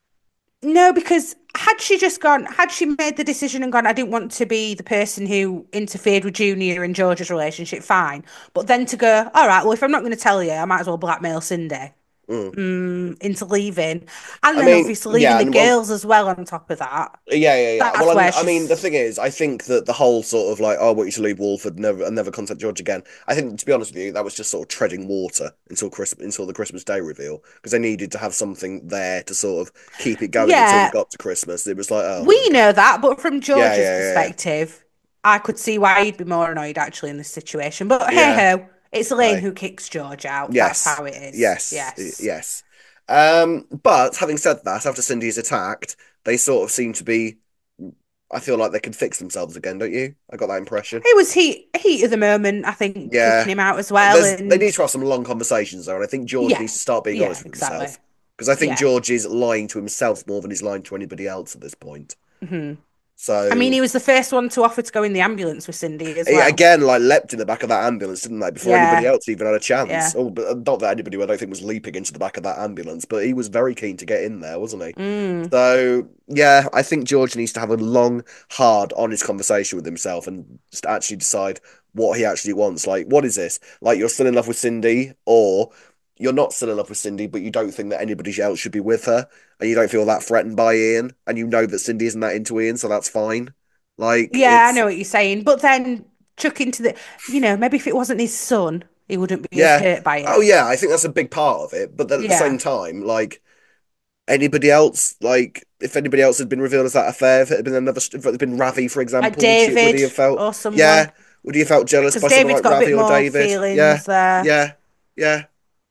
no, because had she just gone, had she made the decision and gone, I didn't want to be the person who interfered with Junior and George's relationship, fine. But then to go, all right, well, if I'm not going to tell you, I might as well blackmail Cindy Mm. mm, into leaving, and I then mean, obviously leaving yeah, the and well, girls as well on top of that. yeah, yeah, yeah. Well, That's I mean, where I mean, the she's. thing is, I think that the whole sort of like, oh, I want you to leave Walford, never, and never contact George again. I think, to be honest with you, that was just sort of treading water until Christmas, until the Christmas Day reveal, because they needed to have something there to sort of keep it going until we Yeah, got to Christmas. It was like, oh, we okay. know that, but from Yeah, George's yeah, yeah, perspective, I could see why he'd be more annoyed actually in this situation. But yeah. hey Yeah. ho, it's Elaine Hey, who kicks George out. That's yes, how it is. yes, Yes. yes. Um, but having said that, after Cindy is attacked, they sort of seem to be. I feel like they can fix themselves again, don't you? I got that impression. It was heat heat of the moment, I think, Yeah, kicking him out as well. there's they And need to have some long conversations though, and I think George yeah, needs to start being yeah, honest with exactly. himself because I think Yeah. George is lying to himself more than he's lying to anybody else at this point. hmm I mean, So he was the first one to offer to go in the ambulance with Cindy as he well. again like leapt in the back of that ambulance, didn't they? Before anybody Yeah, else even had a chance. yeah. Oh, but not that anybody I don't think was leaping into the back of that ambulance, but he was very keen to get in there, wasn't he? Mm. So yeah, I think George needs to have a long, hard, honest conversation with himself and just actually decide what he actually wants. Like, what is this? Like, you're still in love with Cindy, or you're not still in love with Cindy, but you don't think that anybody else should be with her, and you don't feel that threatened by Ian, and you know that Cindy isn't that into Ian, so that's fine. Like, Yeah, I it's know what you're saying. But then chuck into the, you know, maybe if it wasn't his son, he wouldn't be as yeah. hurt by Oh it. yeah, I think that's a big part of it. But then at the Yeah. same time, like anybody else, like if anybody else had been revealed as that affair, if it had been another, if it had been Ravi, for Like example, would she, would David he have felt, or yeah, someone. would he have felt jealous Because by someone David's like got a bit Ravi or more David? Yeah, feelings there. yeah, yeah.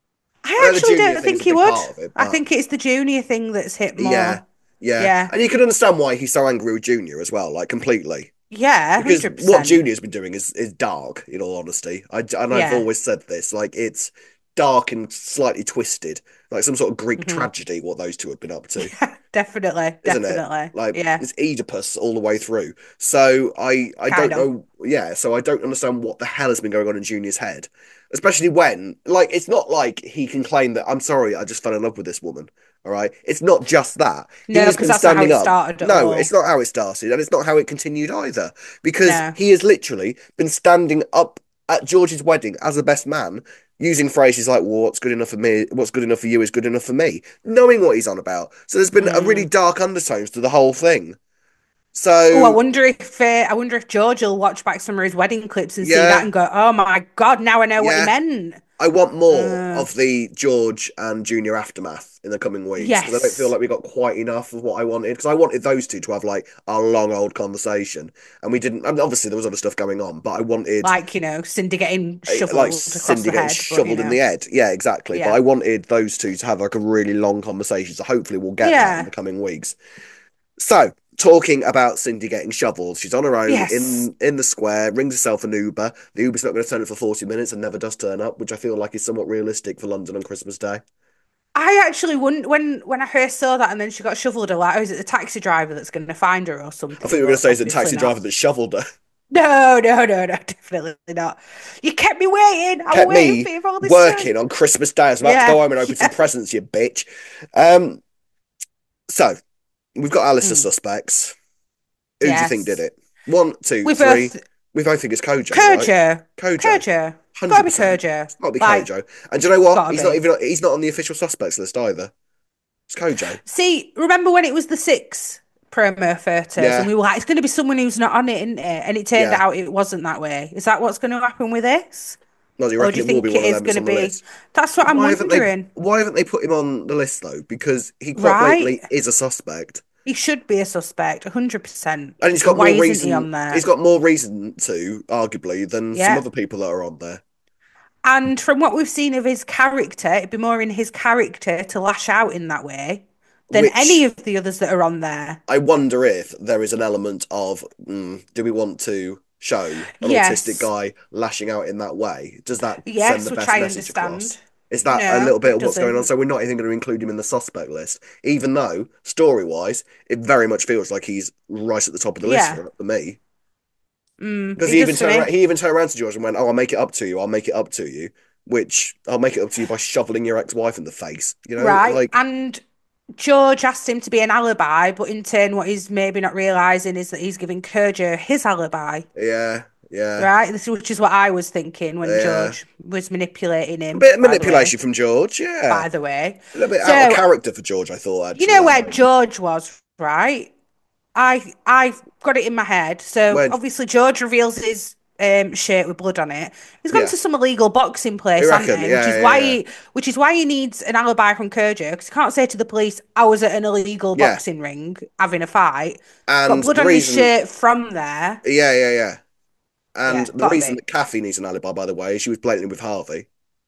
I I know the actually junior don't thing is think a he big would. part of it, I but think it's the junior thing that's hit yeah, more. yeah, Yeah. and you can understand why he's so angry with Junior as well, like completely. Yeah, Because what one hundred percent. Junior's been doing is is dark, in all honesty. I and I've Yeah. always said this, like it's dark and slightly twisted, like some sort of Greek hmm tragedy. What those two have been up to, Definitely. isn't it? Definitely. Like Yeah. it's Oedipus all the way through. So I I Kind don't of. know. Yeah, so I don't understand what the hell has been going on in Junior's head, especially when like it's not like he can claim that I'm sorry, I just fell in love with this woman. All right, it's not just that he No, has because been that's not how standing it up. started at No, it's all. not how it started, and it's not how it continued either, because No. he has literally been standing up at George's wedding as the best man, using phrases like, well, what's good enough for me, what's good enough for you is good enough for me, knowing what he's on about. So there's been a really Mm. dark undertones to the whole thing. Oh, I So wonder if uh, I wonder if George will watch back some of his wedding clips and see that yeah, and go, "Oh my God, now I know what he yeah, meant." I want more Uh, of the George and Junior aftermath in the coming weeks because I don't feel yes. like we got quite enough of what I wanted. Because I wanted those two to have like a long old conversation, and we didn't. I mean, obviously, there was other stuff going on, but I wanted Like, you know, Cindy getting eh, like shoveled across Cindy the getting head, but you shoveled in the know, head. Yeah, exactly. But yeah. I wanted those two to have like a really long conversation. So hopefully, we'll get that in the Yeah. coming weeks. So, talking about Cindy getting shoveled, she's on her own Yes. in in the square, rings herself an Uber. The Uber's not going to turn up for forty minutes and never does turn up, which I feel like is somewhat realistic for London on Christmas Day. I actually wouldn't when when I first saw that and then she got shoveled a lot. Oh, is it the taxi driver that's going to find her or I thought you something? were going to But say it's a obviously taxi driver not. that shoveled her. No, no, no, no, definitely not. You kept me waiting. I was Kept waiting for me you for all this time. working on Christmas Day. I was about to Yeah, go home and open some yeah, presents, you bitch. Um, so, we've got our list of mm, suspects. Who do you think did yes. it? One, two, We three. both. We both think it's Kojo, Kojo. right? Kojo. Kojo. It's one gotta hundred be percent. Kojo. It's got to be Like, Kojo. And do you know what? gotta He's be. not even he's not on the official suspects list either. It's Kojo. See, remember when it was the six promo photos Yeah. and we were like, it's going to be someone who's not on it, isn't it? And it turned Yeah. out it wasn't that way. Is that what's going to happen with this? No, do you Or reckon do you it will think be it one of is them that's going to on the be? list? That's what I'm Why haven't wondering. they? Why haven't they put him on the list though? Because he quite Right. blatantly is a suspect, He should be a suspect, one hundred percent. and he's So got why more isn't reason. he on there? He's got more reason to, arguably, than some Yeah. other people that are on there. And from what we've seen of his character, it'd be more in his character to lash out in that way than Which any of the others that are on there. I wonder if there is an element of, mm, do we want to show an Yes. autistic guy lashing out in that way? Does that Yes, send the which best I message understand. across? Is that a No, little bit it of what's going on? doesn't. So we're not even going to include him in the suspect list, even though story-wise, it very much feels like he's right at the top of the list Yeah. for, for me. Mm, Because it he does even for turned me. around, he even turned around to George and went, "Oh, I'll make it up to you. I'll make it up to you." Which I'll make it up to you by shoveling your ex-wife in the face. You know, Right. like And George asked him to be an alibi, but in turn, what he's maybe not realising is that he's giving Kojo his alibi. yeah, yeah, Right? This, which is what I was thinking when Yeah. George was manipulating him. a bit of by the way. manipulation from George. Yeah, By the way. a little bit out of So, character for George. I thought actually. you know that where moment. George was, right? I I've got it in my head. So Where- obviously George reveals his um shirt with blood on it. He's gone Yeah. to some illegal boxing place, You hasn't reckon? he? Yeah, which is yeah, why yeah. he which is why he needs an alibi from Kojo, because he can't say to the police, I was at an illegal Yeah. boxing ring having a fight. Got And blood the on reason, his shirt from there. yeah, yeah, yeah. And Yeah, the gotta reason be. that Kathy needs an alibi, by the way, is she was blatantly with Harvey.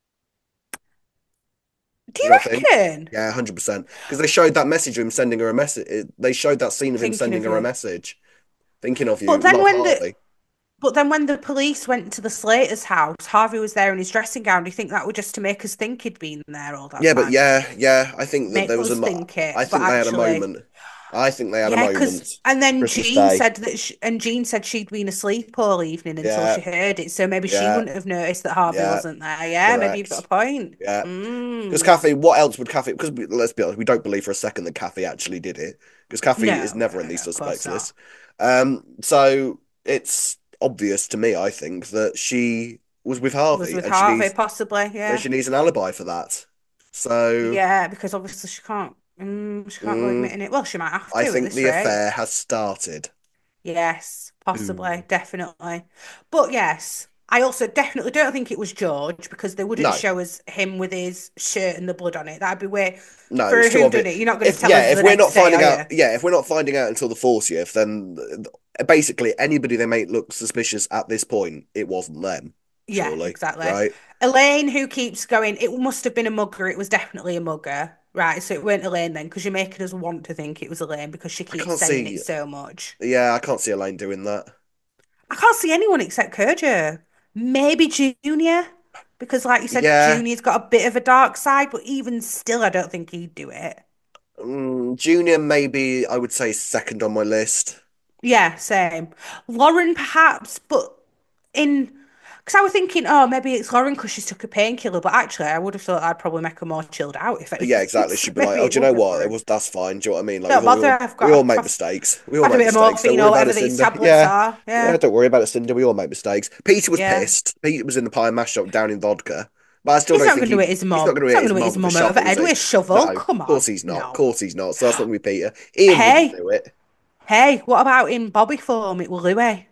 Do you You know what I think? reckon? Yeah, hundred percent. Because they showed that message of him sending her a message. They showed that scene of him Thinking sending of her a you. message, thinking of you, But then love when the Harvey. But then when the police went to the Slater's house, Harvey was there in his dressing gown. Do you think that was just to make us think he'd been there all that Yeah, time? but yeah, yeah. I think that Make there was a. us mo- think it, I but think they had a actually- moment. I think they had a Yeah, moment. because and then Christmas Jean Day. said that, she, and Jean said she'd been asleep all evening until Yeah. she heard it. So maybe she Yeah. wouldn't have noticed that Harvey Yeah. wasn't there. Yeah, maybe you've got a point. Yeah. Mm. Because Kathy, what else would Kathy? Because let's be honest, we don't believe for a second that Kathy actually did it. Because Kathy No, is never no, in these no, of course suspects not. lists. Um, so it's obvious to me, I think, that she was with Harvey, was with and Harvey, she needs, possibly. Yeah, and she needs an alibi for that. So yeah, because obviously she can't. Mm, she can't go Mm. admitting it. Well, she might have to I at think this the rate. affair has started. Yes, possibly, definitely. But yes, I also definitely don't think it was George, because they wouldn't No. show us him with his shirt and the blood on it. That'd be way No, for it's a too obvious. whodunit. You're not going to If tell yeah, us if the we're next not day, finding are out, yeah, if we're not finding out until the fortieth, then uh, basically anybody they make look suspicious at this point, it wasn't them. you? Yeah, Surely, exactly. right? Elaine, who keeps going, it must have been a mugger. It was definitely a mugger, right? So it weren't Elaine then, because you're making us want to think it was Elaine because she keeps can't saying see- it so much. Yeah, I can't see Elaine doing that. I can't see anyone except Kojo. Maybe Junior, because like you said, Yeah. Junior's got a bit of a dark side, but even still, I don't think he'd do it. Mm, Junior, maybe I would say second on my list. Yeah, same. Lauren, perhaps, but in because I was thinking, oh, maybe it's Lauren because she took a painkiller, but actually, I would have thought I'd probably make her more chilled out if anything. Yeah, exactly. She'd be like, Maybe "Oh, it do you know would be what? Lauren. It was that's fine. Do you know what I mean? Like, Don't we all, bother, I've got we all a make prof- mistakes. We all Had a make bit of mistakes. Don't morphine worry or about whatever it, these Cindy. tablets Yeah, are. Yeah. yeah. Don't worry about it, Cindy. We all make mistakes. Peter was Yeah. pissed. Peter was in the pie and mash shop down in vodka. But I still He's don't not think going to he- hit his He's mum. not going to He's hit not his going to hit mum his with a mum over shovel, the head is with he? a shovel. No, Come of course on. he's not. No. Of course he's not. So that's not going to be Peter. Ian Hey. wouldn't do it. Hey, what about in Bobby form? It was Louis.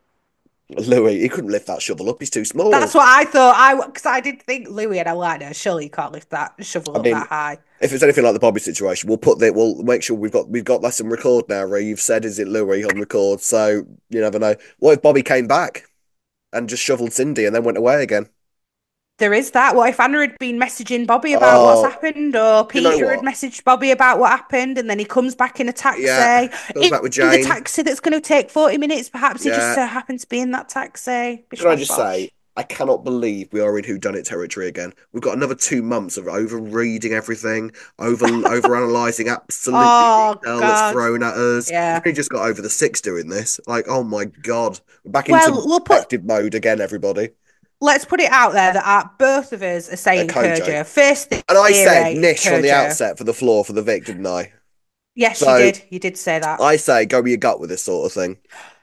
Louis, he couldn't lift that shovel up. He's too small. That's what I thought. I because I did think Louis, and I'm like, no, surely you can't lift that shovel I up mean, that high. If it's anything like the Bobby situation, we'll put that. We'll make sure we've got we've got that on record now. Ray, you've said, is it Louis on record? So you never know. What if Bobby came back and just shoveled Cindy and then went away again? There is that. What if Anna had been messaging Bobby about Oh, what's happened, or you know Peter had what? messaged Bobby about what happened, and then he comes back in a taxi, Yeah, comes in, back with in the Jane. taxi that's going to take forty minutes. Perhaps he Yeah. just so happened to be in that taxi. Bish, Can I bosh, just bosh. say, I cannot believe we are in whodunit territory again. We've got another two months of over reading everything, over over analysing absolute Oh, detail God. that's thrown at us. Yeah. We've only just got over the six doing this. Like, oh my God, we're back Well, into we'll put- detective mode again, everybody. Let's put it out there that our, both of us are saying Uh, Kojo. Kojo. First thing, And I said theory, Nish on the Kojo. outset for the floor for the Vic, didn't I? Yes, So- you did. You did say that. I say go with your gut with this sort of thing.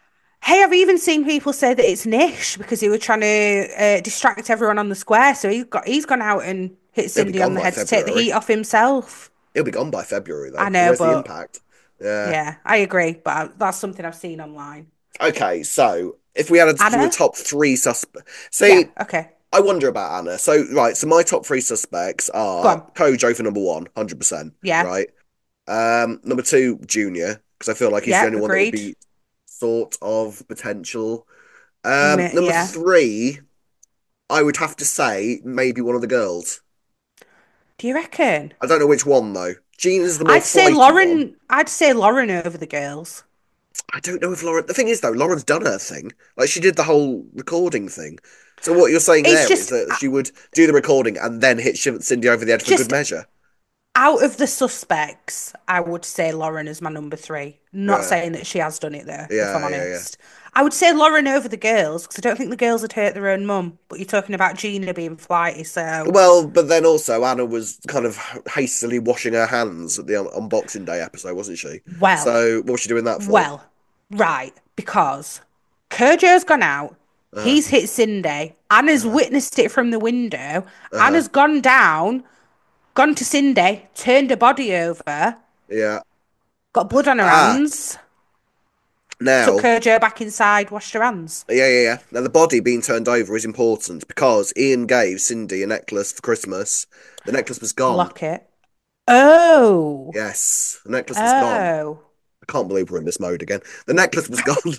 Hey, I've even seen people say that it's Nish because he was trying to uh, distract everyone on the square. So he's got he's gone out and hit He'll be Cindy on gone the by head to take the February. heat off himself. He'll be gone by February, though. I know, Where's the but impact? Yeah. yeah, I agree. But I, that's something I've seen online. Okay, so if we had to do a Anna? top three suspects, Yeah, see, okay. I wonder about Anna. So, right, so my top three suspects Go are on. Kojo for number one, one hundred percent, Yeah. right? Um, number two, Junior, because I feel like he's the Yeah, only one that would agreed. be sort of potential. Um, Ma- number yeah. three, I would have to say maybe one of the girls. Do you reckon? I don't know which one though. Gina's the more I'd say flighty one. Lauren. I'd say Lauren over the girls. I don't know if Lauren. The thing is though, Lauren's done her thing. Like she did the whole recording thing. So what you're saying It's there is just that uh, she would do the recording and then hit Shiv- Cindy over the head for good just measure. out of the suspects, I would say Lauren is my number three. Not Yeah, saying that she has done it though, if I'm yeah, yeah, yeah. honest. I would say Lauren over the girls because I don't think the girls would hurt their own mum. But you're talking about Gina being flighty, so Well, but then also Anna was kind of hastily washing her hands at the un- unboxing day episode, wasn't she? well, So what was she doing that for? well, right, because Kojo's gone out. Uh, He's hit Cindy. Anna's uh, witnessed it from the window. uh, Anna's gone down, gone to Cindy, turned her body over, yeah. got blood on her Ah, hands, took now, Kojo back inside, washed her hands. yeah, yeah, yeah. Now the body being turned over is important because Ian gave Cindy a necklace for Christmas. The necklace was gone. Locket. Oh. Yes, the necklace was gone. Oh. I can't believe we're in this mode again. The necklace was gone.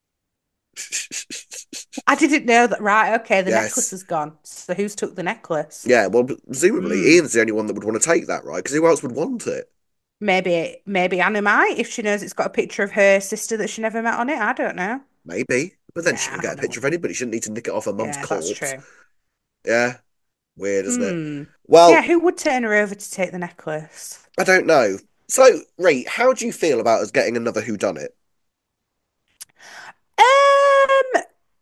I didn't know that. Right. Okay. The necklace Yes. is gone. So who's took the necklace? Yeah, well, presumably Hmm. Ian's the only one that would want to take that, right? Because who else would want it? Maybe, maybe Anna might if she knows it's got a picture of her sister that she never met on it. I don't know. Maybe. But then she Yeah, can I get a don't picture know. of anybody. She shouldn't need to nick it off her mum's Yeah, that's corpse. true. Yeah. Weird, isn't it? Hmm. Yeah, Well, who would turn her over to take the necklace? I don't know. So, Ree, how do you feel about us getting another whodunit? Um,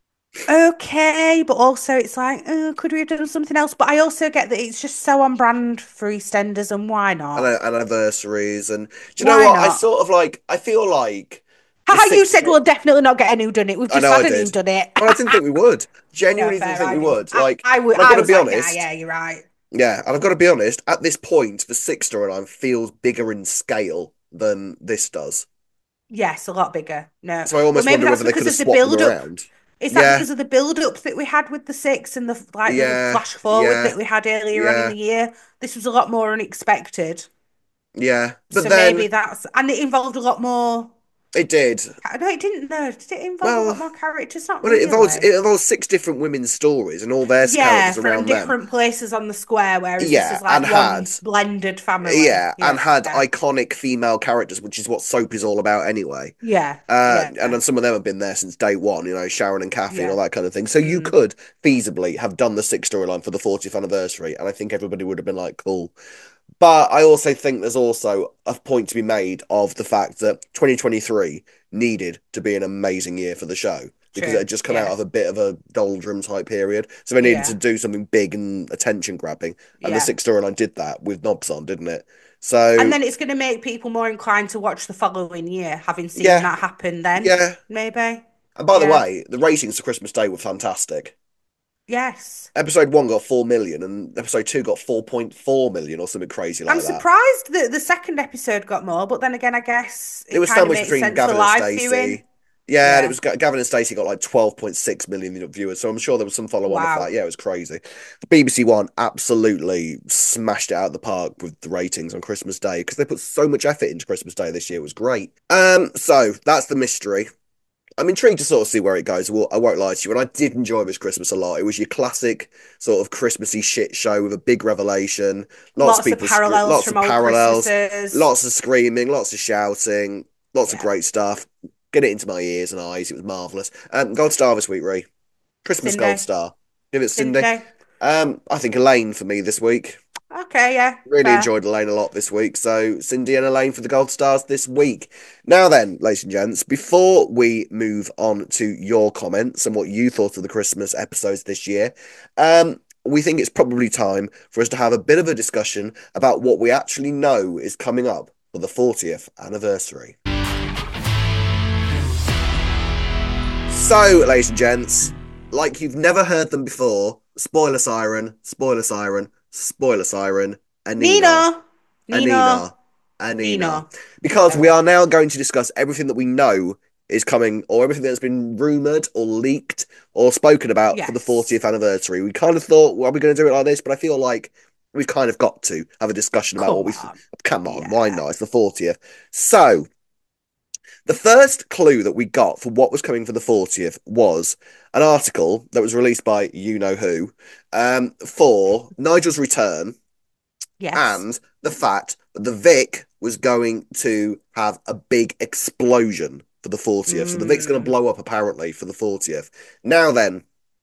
okay, but also it's like, oh, could we have done something else? But I also get that it's just so on brand for EastEnders, and why not? And anniversaries and do you know Why what? I not? sort of like I feel like the Haha, you six said we'll definitely not get a new done it. We've I just know I had a new did. done it. Well, I didn't think we would. No, Genuinely didn't fair, think I we did. would. I, Like, I, would, and I've I got to was be like, nah, honest. yeah, you're right. Yeah, and I've got to be honest, at this point, the six storyline feels bigger in scale than this does. Yes, a lot bigger. No, So I but almost maybe wonder that's whether they because could have of the swapped them build up. around. Is that Yeah, because of the build up that we had with the six and the like little yeah, flash forward yeah, that we had earlier on in yeah, the year? This was a lot more unexpected. yeah. But So maybe then that's and it involved a lot more. it did. No, it didn't. No, did it involve a lot Well, more characters? Not well, it involves really. it involves six different women's stories and all their Yeah, characters from around them. different places on the square, whereas this Yeah, is and like had one blended family. yeah, Yeah, and had yeah, iconic female characters, which is what soap is all about anyway. yeah, Uh, yeah, and yeah. then some of them have been there since day one, you know, Sharon and Kathy and all Yeah. that kind of thing. So you Mm, could feasibly have done the six storyline for the fortieth anniversary, and I think everybody would have been like, cool. But I also think there's also a point to be made of the fact that twenty twenty-three needed to be an amazing year for the show because it true. had just come out Yeah, of a bit of a doldrum type period. So they needed to yeah, do something big and attention grabbing. And the yeah. six storyline did that with Knobs on, didn't it? And So, then it's going to make people more inclined to watch the following year, having seen yeah, that happen then, yeah. maybe. And by the Yeah. way, the ratings for Christmas Day were fantastic. Yes. Episode one got four million and episode two got four point four million or something crazy I'm like that. surprised that the second episode got more, but then again, I guess It it was kind of sandwiched makes between sense for Gavin and live viewing. Stacey. Yeah, and it Yeah. was Ga- Gavin and Stacey got like twelve point six million viewers, so I'm sure there was some follow on of that. Wow. Yeah, it was crazy. The B B C One absolutely smashed it out of the park with the ratings on Christmas Day because they put so much effort into Christmas Day this year. It was great. Um, so that's the mystery. I'm intrigued to sort of see where it goes. Well, I won't lie to you, and I did enjoy this Christmas a lot. It was your classic sort of Christmassy shit show with a big revelation, lots of Lots of people, scre- parallels lots from of old parallels, Christmases. lots of screaming, lots of shouting, lots of Yeah. great stuff. Get it into my ears and eyes. It was marvelous. Um, Gold Star this week, Ray. Christmas Gold Cindy. Star. Give it Cindy. Cindy. Um, I think Elaine for me this week. Okay, yeah. Really Fair. enjoyed Elaine a lot this week. So Cindy and Elaine for the Gold Stars this week. Now then, ladies and gents, before we move on to your comments and what you thought of the Christmas episodes this year, um, we think it's probably time for us to have a bit of a discussion about what we actually know is coming up for the fortieth anniversary. So, ladies and gents, like you've never heard them before, spoiler siren, spoiler siren, spoiler siren, Anina. Nina. Anina. Nina. Anina. Nina. Because we are now going to discuss everything that we know is coming, or everything that's been rumoured or leaked or spoken about for the Yes. fortieth anniversary. We kind of thought, well, are we going to do it like this? But I feel like we've kind of got to have a discussion about Come what we... on. Come on, Yeah. why not? It's the fortieth. So, the first clue that we got for what was coming for the fortieth was an article that was released by you know who um, for Nigel's return Yes. and the fact that the Vic was going to have a big explosion for the fortieth. So the Vic's going to Mm. blow up apparently for the fortieth. Now then,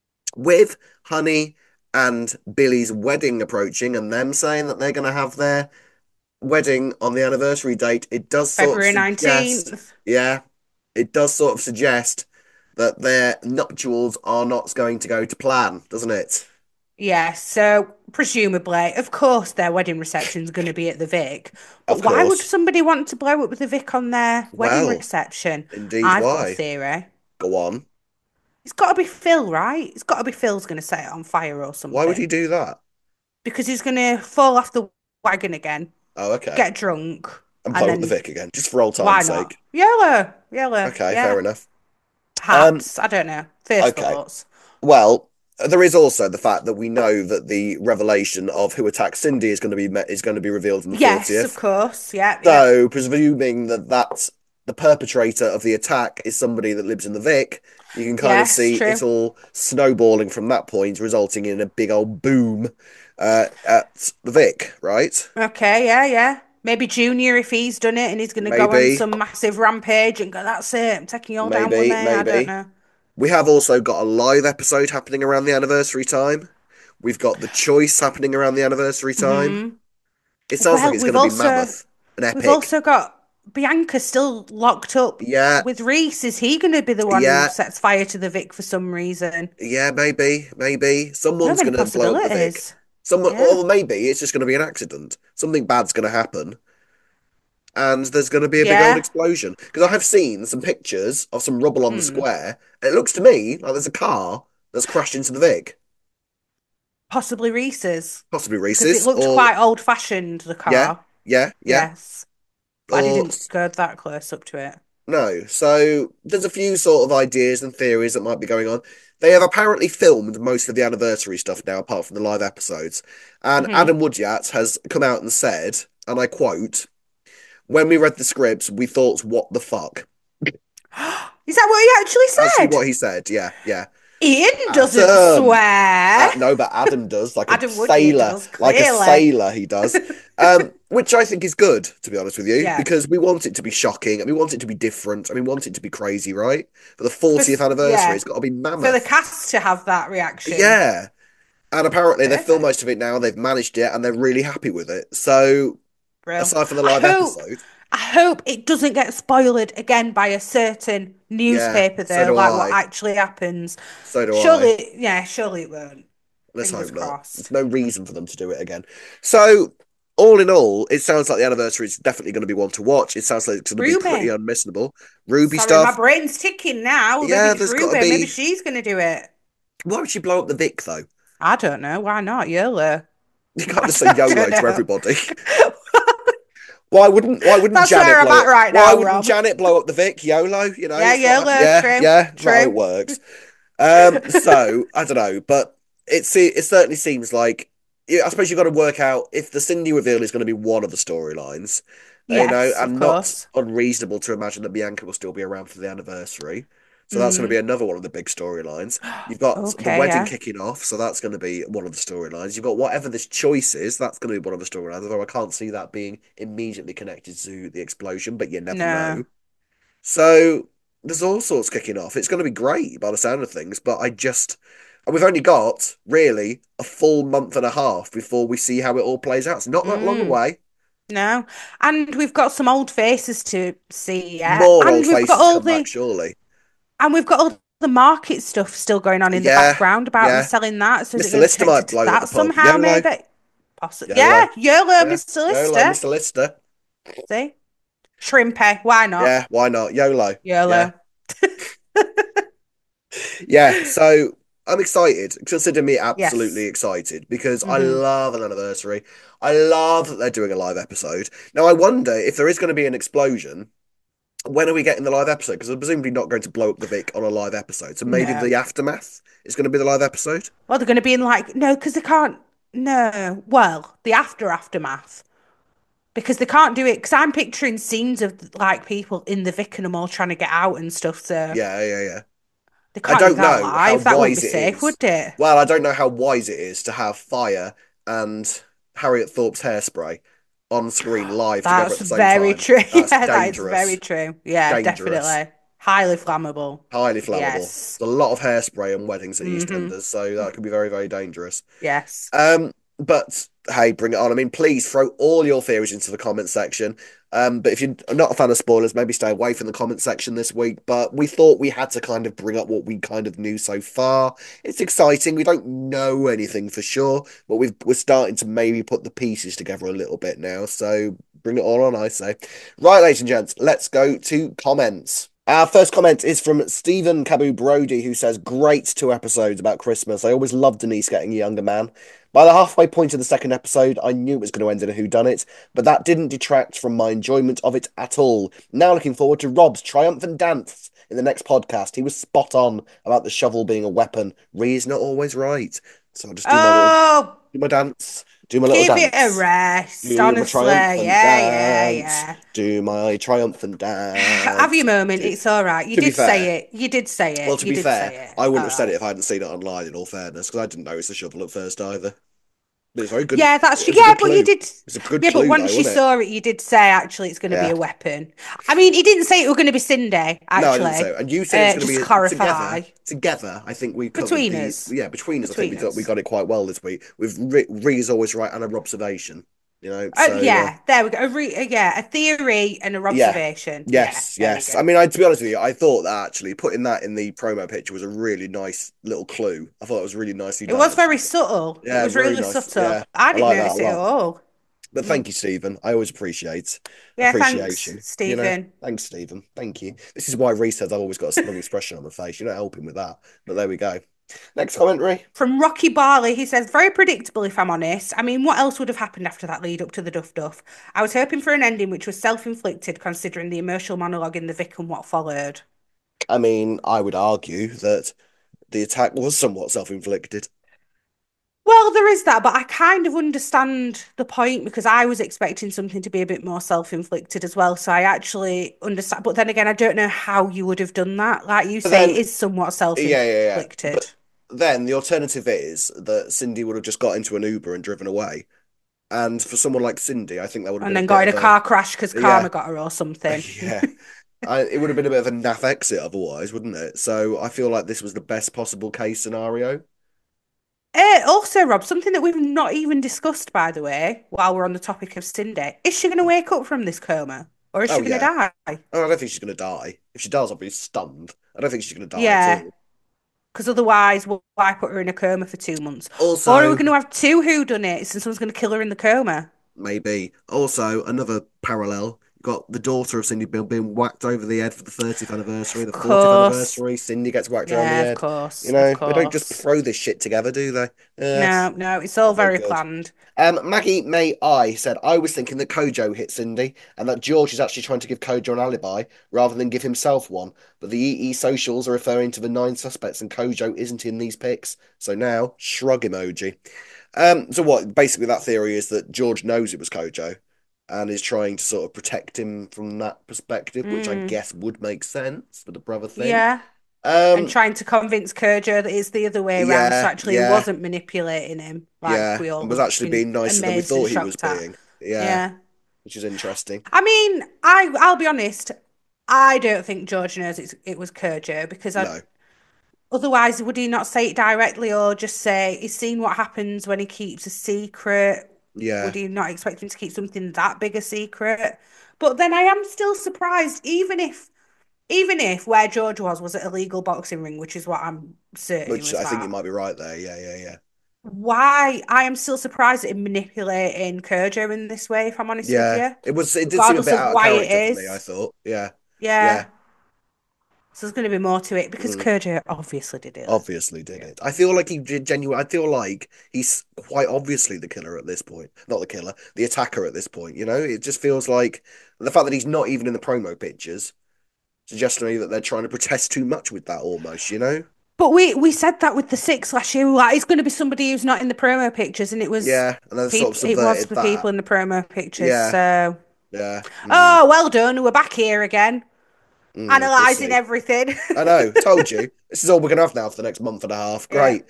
with Honey and Billy's wedding approaching and them saying that they're going to have their wedding on the anniversary date, it does sort February of suggest, nineteenth. yeah, it does sort of suggest that their nuptials are not going to go to plan, doesn't it? Yeah, so presumably, of course, their wedding reception's going to be at the Vic. But Of why would course. somebody want to blow up with the Vic on their wedding Well, reception? indeed, I've got a why? theory. Go on. It's got to be Phil, right? It's got to be Phil's going to set it on fire or Why would he something. do that? Because he's going to fall off the wagon again, Oh, okay. get drunk, And and blow up the then Vic again, just for old why time's not? sake. Yellow, yellow, Okay, yeah. fair enough. Um, Perhaps. I don't know. First okay. thoughts. Well, there is also the fact that we know that the revelation of who attacked Cindy is going to be met, is going to be revealed on the Yes, fortieth. of course. Yeah, yeah. So, presuming that that's the perpetrator of the attack is somebody that lives in the Vic, you can kind of Yes, see true. it all snowballing from that point, resulting in a big old boom uh, at the Vic, right? Okay, yeah, yeah. Maybe Junior if he's done it and he's going to go on Maybe. some massive rampage and go, that's it, I'm taking you all down one Maybe, day. I don't maybe. know. We have also got a live episode happening around the anniversary time. We've got the choice happening around the anniversary time. hmm It sounds like Well, it's we've going to be also mammoth and we've epic. also got Bianca still locked up Yeah, with Reese. Is he going to be the one who yeah, sets fire to the Vic for some reason? yeah, maybe, maybe. So Someone's many going to blow up the Vic. possibilities. Someone, Yeah. or maybe it's just going to be an accident. Something bad's going to happen, and there's going to be a big old Yeah. explosion. Because I have seen some pictures of some rubble on the Hmm. square, and it looks to me like there's a car that's crashed into the Vic. Possibly Reese's. Possibly Because it Reese's, looked or quite old-fashioned, the yeah, car. yeah, yeah, Yes. But I or didn't go that close up to it. no. So there's a few sort of ideas and theories that might be going on. They have apparently filmed most of the anniversary stuff now, apart from the live episodes. And hmm Adam Woodyard has come out and said, and I quote, "When we read the scripts, we thought, what the fuck?" Is that what he actually Actually, said? what he said, yeah, yeah. Ian doesn't Adam. swear. Uh, no, but Adam does, like a Adam Woodyard sailor, does, like a clearly. sailor, he does. Um, which I think is good, to be honest with you, Yeah. because we want it to be shocking and we want it to be different and we want it to be crazy, right? For the fortieth For- anniversary, yeah. it's got to be mammoth. For the cast to have that reaction. Yeah. And apparently they've filmed Perfect. most of it now, they've managed it, and they're really happy with it. So, Bro. aside from the I live hope, episode, I hope it doesn't get spoiled again by a certain newspaper, so though, do like I. what actually happens. so do Surely, I. yeah, surely it won't. Let's Fingers hope not. crossed. There's no reason for them to do it again. So, all in all, it sounds like the anniversary is definitely going to be one to watch. It sounds like it's going to be pretty Ruby. unmissable. Ruby Sorry, stuff. my brain's ticking now. Yeah, Maybe it's there's gotta Ruby. Maybe be- she's going to do it. Why would she blow up the Vic, though? I don't know. Why not? YOLO. You can't just I say YOLO don't to know. everybody. Why wouldn't Why wouldn't That's Janet where I'm blow at up? right Why now, wouldn't Rob. Janet blow up the Vic? YOLO, you know? Yeah, it's like- YOLO, yeah, true, yeah, that's how true. it works. Um, so I don't know, but it se- it certainly seems like yeah, I suppose you've got to work out if the Cindy reveal is going to be one of the storylines, you know, Yes, of and not course. unreasonable to imagine that Bianca will still be around for the anniversary. So that's going to be another one of the big storylines. You've got the Mm. Okay, wedding yeah. kicking off, so that's going to be one of the storylines. You've got whatever this choice is, that's going to be one of the storylines. Although I can't see that being immediately connected to the explosion, but you never No. know. So there's all sorts kicking off. It's going to be great by the sound of things, but I just and we've only got really a full month and a half before we see how it all plays out. It's not that long Mm. away. No. And we've got some old faces to see yet. More and old we've faces got all come the back, surely. and we've got all the market stuff still going on in the Yeah, background about yeah. them selling that. So is it Mister going to Lister might connect to blow up that the pub. somehow, YOLO. maybe? Possibly. YOLO. Yeah, YOLO, Yeah. Mister YOLO, Lister. Mister Lister. See? Shrimpy, why not? Yeah, why not? YOLO. YOLO. Yeah. Yeah, so I'm excited. Consider me absolutely Yes. excited because I hmm love an anniversary. I love that they're doing a live episode. Now, I wonder if there is going to be an explosion. When are we getting the live episode? Because I'm presumably not going to blow up the Vic on a live episode. So maybe No. the aftermath is going to be the live episode. Well, they're going to be in like, no, because they can't. No. Well, the after aftermath. Because they can't do it. Because I'm picturing scenes of like people in the Vic and them all trying to get out and stuff. So Yeah, yeah, yeah. they I can't do don't that know how live. That wouldn't be wise it safe, is. would it? Well, I don't know how wise it is to have Fire and Harriet Thorpe's hairspray on screen live together at That's the same very time. true. That's Yeah, that is very dangerous. true. Yeah, Dangerous. definitely. Highly flammable. Highly flammable. Yes. There's a lot of hairspray and weddings at hmm EastEnders, so that could be very, very dangerous. Yes. Um, but hey, bring it on. I mean, please throw all your theories into the comment section. Um, but if you're not a fan of spoilers, maybe stay away from the comment section this week. But we thought we had to kind of bring up what we kind of knew so far. It's exciting. We don't know anything for sure, but we've we're starting to maybe put the pieces together a little bit now. So bring it all on, I say. Right, ladies and gents, let's go to comments. Our first comment is from Stephen Cabu Brody, who says, great two episodes about Christmas. I always loved Denise getting a younger man. By the halfway point of the second episode, I knew it was going to end in a whodunit, but that didn't detract from my enjoyment of it at all. Now looking forward to Rob's triumphant dance in the next podcast. He was spot on about the shovel being a weapon. Ree is not always right. So I'll just do my little, Oh, do my dance. Do my little give it a dance. rest, Do my honestly. triumphant Yeah, yeah, dance. yeah. Do my triumphant Have your dance. moment. Do- It's all right. You to be did say fair, it. You did say well, it. to You be did fair, say it. I wouldn't All have said right. it if I hadn't seen it online, in all fairness, because I didn't notice the shovel at first either. But it's very good. Yeah, that's It true. was a Yeah, good but you clue. did. It's a good Yeah, but clue, once though, you wasn't it? saw it, you did say actually it's going to be Yeah. a weapon. I mean, he didn't say it was going to be Cindy. No, I didn't say Actually, it. And you said it was uh, going just to to be clarify, together. Together, I think we covered between the. us, Yeah, between us, I think we between got we us. got it quite well this week. With Ree, Ree is always right and a observation, you know. Uh, So uh, yeah, there we go. A re- uh, yeah, a theory and an yeah, observation. Yeah, yes, there we yes. I go. mean, I to be honest with you, I thought that actually putting that in the promo picture was a really nice little clue. I thought it was really nicely It done, was very actually. subtle. It Yeah, was very really nice. subtle. Yeah, I I didn't like that a notice it at lot. all. But Mm. thank you, Stephen. I always appreciate Yeah, thanks, appreciation. You know, Stephen. thanks, Stephen. Thank you. This is why Reese says I've always got a smug expression on my face. You're not helping with that. But there we go. Next commentary. From Rocky Barley, he says, very predictable if I'm honest. I mean, what else would have happened after that lead up to the Duff Duff? I was hoping for an ending which was self-inflicted considering the emotional monologue in the Vic and what followed. I mean, I would argue that the attack was somewhat self-inflicted. Well, there is that, but I kind of understand the point because I was expecting something to be a bit more self-inflicted as well. So I actually understand. But then again, I don't know how you would have done that. Like you But say, it then, is somewhat yeah, yeah, yeah. self-inflicted. But then the alternative is that Cindy would have just got into an Uber and driven away. And for someone like Cindy, I think that would have And been a then bit got in of a a car crash because yeah, karma got her or something. yeah. I, it would have been a bit of a naff exit otherwise, wouldn't it? So I feel like this was the best possible case scenario. Uh, also, Rob, something that we've not even discussed, by the way, while we're on the topic of Cindy, is she going to wake up from this coma or is she Oh going to yeah. die? Oh, I don't think she's going to die. If she does, I'll be stunned. I don't think she's going to die at Yeah, all. because otherwise, why put her in a coma for two months? Or are we Also, going to have two whodunits and someone's going to kill her in the coma? maybe. Also, another parallel. You've got the daughter of Cindy Bill being whacked over the head for the thirtieth anniversary, the Of fortieth course. anniversary. Cindy gets whacked around the Yeah, of head. course. You Of know, they don't just course. throw this shit together, do they? Yeah, No, it's no, it's all not very very good. planned. Um, Maggie May I said, I was thinking that Kojo hit Cindy and that George is actually trying to give Kojo an alibi rather than give himself one. But the E E socials are referring to the nine suspects and Kojo isn't in these pics. So now, shrug emoji. Um, so what, basically that theory is that George knows it was Kojo and is trying to sort of protect him from that perspective, which I Mm, guess would make sense for the brother thing. yeah. And Um, trying to convince Kojo that it's the other way around. So yeah, actually, he yeah, wasn't manipulating him like yeah, we all and was have actually been being nicer than we amazed and thought he was shocked at. being. Yeah, Yeah. which is interesting. I mean, I I'll be honest. I don't think George knows it's, it was Kojo because I No. otherwise would he not say it directly or just say he's seen what happens when he keeps a secret? Yeah. Would he not expect him to keep something that big a secret? But then I am still surprised, even if even if where George was was at a legal boxing ring, which is what I'm certain he Which was I think you at. might be right there. Yeah, yeah, yeah. Why I am still surprised at him manipulating Kojo in this way, if I'm honest with Yeah. you. It was it did seem a Regardless bit of out of why it character for me, I is. thought. Yeah. Yeah. Yeah. So there's going to be more to it because Mm. Kurja obviously did it. Obviously did it. I feel like he did genuine. I feel like he's quite obviously the killer at this point. Not the killer, the attacker at this point. You know, it just feels like the fact that he's not even in the promo pictures suggests to me that they're trying to protest too much with that almost, you know? But we we said that with the six last year. We were like, it's going to be somebody who's not in the promo pictures, and it was Yeah, and then people. sort of It was subverted for that. people in the promo pictures. Yeah. So, Yeah. Mm, oh, well done. We're back here again, mm, we'll analysing see. everything. I know, told you. This is all we're going to have now for the next month and a half. Yeah. Great.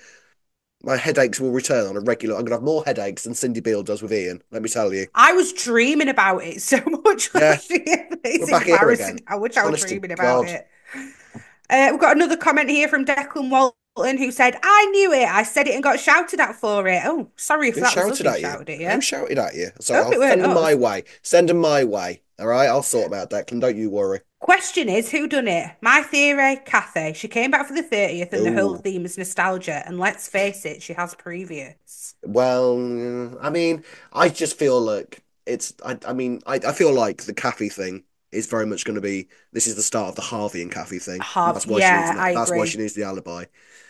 My headaches will return on a regular. I'm going to have more headaches than Cindy Beale does with Ian, let me tell you. I was dreaming about it so much Yeah. last year. It's We're back here embarrassing again. how much I was Honest to dreaming about God. it. Uh, we've got another comment here from Declan Walton who said, I knew it. I said it and got shouted at for it. Oh, sorry if Who that was us shouted who at you? shouted at you. Who shouted at you? Sorry, Hope I'll it weren't send them my us. way. Send them my way. All right, I'll sort them out, Declan. Don't you worry. Question is, who done it? My theory, Kathy. She came back for the thirtieth and the whole Ooh. theme is nostalgia. And let's face it, she has previous. Well, I mean, I just feel like it's. I, I mean, I, I feel like the Kathy thing is very much going to be. This is the start of the Harvey and Kathy thing. Har- That's why yeah, she needs. I That's why agree. she needs the alibi.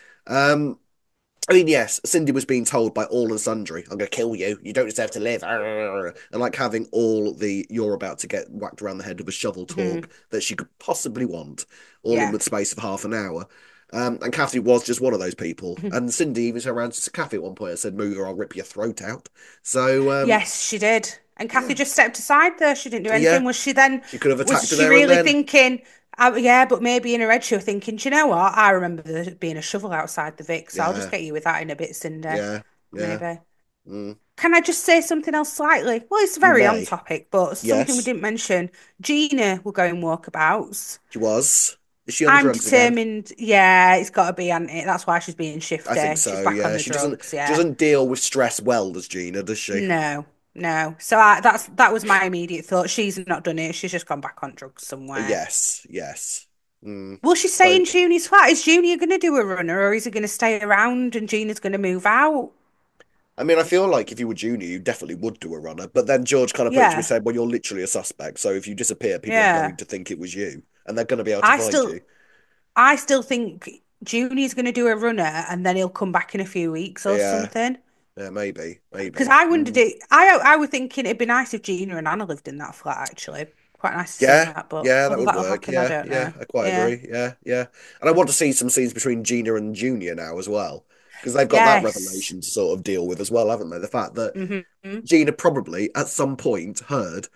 Um, I mean, yes, Cindy was being told by all and sundry, "I'm going to kill you. You don't deserve to live," and like having all the "you're about to get whacked around the head with a shovel" talk Mhm. that she could possibly want, all Yeah. in the space of half an hour. Um, and Kathy was just one of those people. And Cindy even turned around to Kathy at one point and said, "Move or I'll rip your throat out." So um, Yes, she did. And Kathy yeah. just stepped aside there. She didn't do anything. Yeah. Was she then? She could have Was attacked her she there and really then. thinking? Uh, yeah, but maybe in her head she was thinking, do you know what? I remember there being a shovel outside the Vic, so I'll just Yeah, get you with that in a bit, Cindy. yeah, yeah. Maybe. Mm. Can I just say something else slightly? Well, it's You very on may. topic, but something we Yes, didn't mention. Gina will go in walkabouts. she was. Is she on the I'm drugs again? determined. Yeah, it's got to be on it. That's why she's being I think shifty. She's so. back on Yeah, the she doesn't drugs. Yeah. doesn't deal with stress well, does Gina? Does she? No, no. So I, that's that was my immediate thought. She's not done it. She's just gone back on drugs somewhere. Yes, yes. Mm. Will she stay So, in Junior's flat? Is Junior going to do a runner, or is he going to stay around and Gina's going to move out? I mean, I feel like if you were junior, you definitely would do a runner. But then George kind of put it to me Yeah, saying, "Well, you're literally a suspect. So if you disappear, people are yeah. going to think it was you, and they're going to be able to I find still, you." I still think Junior's going to do a runner, and then he'll come back in a few weeks or Yeah, something. yeah, maybe, Because maybe. I wondered Mm. it. I I was thinking it'd be nice if Gina and Anna lived in that flat. Actually, quite nice to see Yeah, that. But yeah, that whether would that'll work. happen, I Yeah, don't yeah, know. I quite Yeah. agree. Yeah, yeah. And I want to see some scenes between Gina and Junior now as well, because they've got that Yes. revelation to sort of deal with as well, haven't they? The fact that hmm Gina probably at some point heard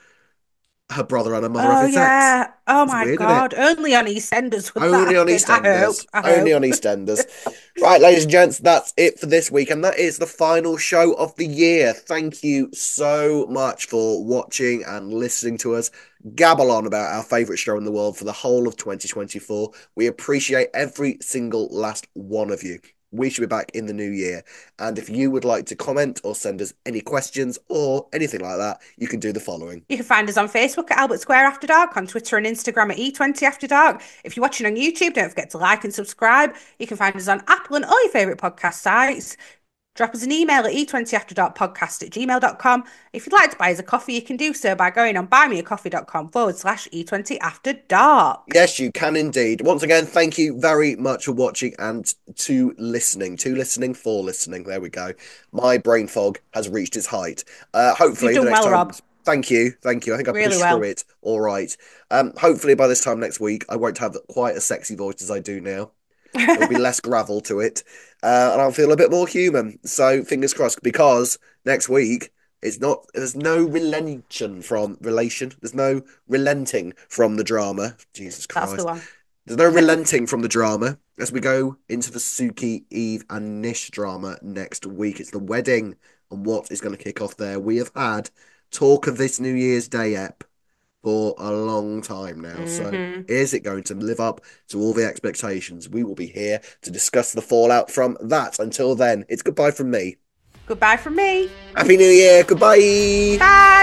her brother and her mother Oh having sex. yeah. Oh It's my weird, isn't it? God. Only on EastEnders would that Only on happen. I hope. EastEnders. I Only on hope. EastEnders. Right, ladies and gents, that's it for this week, and that is the final show of the year. Thank you so much for watching and listening to us gabble on about our favourite show in the world for the whole of twenty twenty-four. We appreciate every single last one of you. We should be back in the new year. And if you would like to comment or send us any questions or anything like that, you can do the following. You can find us on Facebook at Albert Square After Dark, on Twitter and Instagram at E twenty After Dark. If you're watching on YouTube, don't forget to like and subscribe. You can find us on Apple and all your favourite podcast sites. Drop us an email at e twenty after dark podcast at gmail dot com. If you'd like to buy us a coffee, you can do so by going on buymeacoffee.com forward slash E20 After Dark. Yes, you can indeed. Once again, thank you very much for watching and to listening. To listening, for listening. There we go. My brain fog has reached its height. Uh, hopefully, You've the done next well, time. Rob. Thank you, thank you. I think I Really pushed well. through it all right. Um, hopefully, by this time next week, I won't have quite a sexy voice as I do now. There'll be less gravel to it, uh, and I'll feel a bit more human. So fingers crossed, because next week it's not. There's no relention from relation. There's no relenting from the drama. Jesus That's Christ. the one. There's no relenting from the drama as we go into the Suki, Eve, and Nish drama next week. It's the wedding and what is going to kick off there. We have had talk of this New Year's Day ep for a long time now. So Mhm. is it going to live up to all the expectations? We will be here to discuss the fallout from that. Until then, it's goodbye from me. Goodbye from me. Happy New Year. Goodbye. Bye.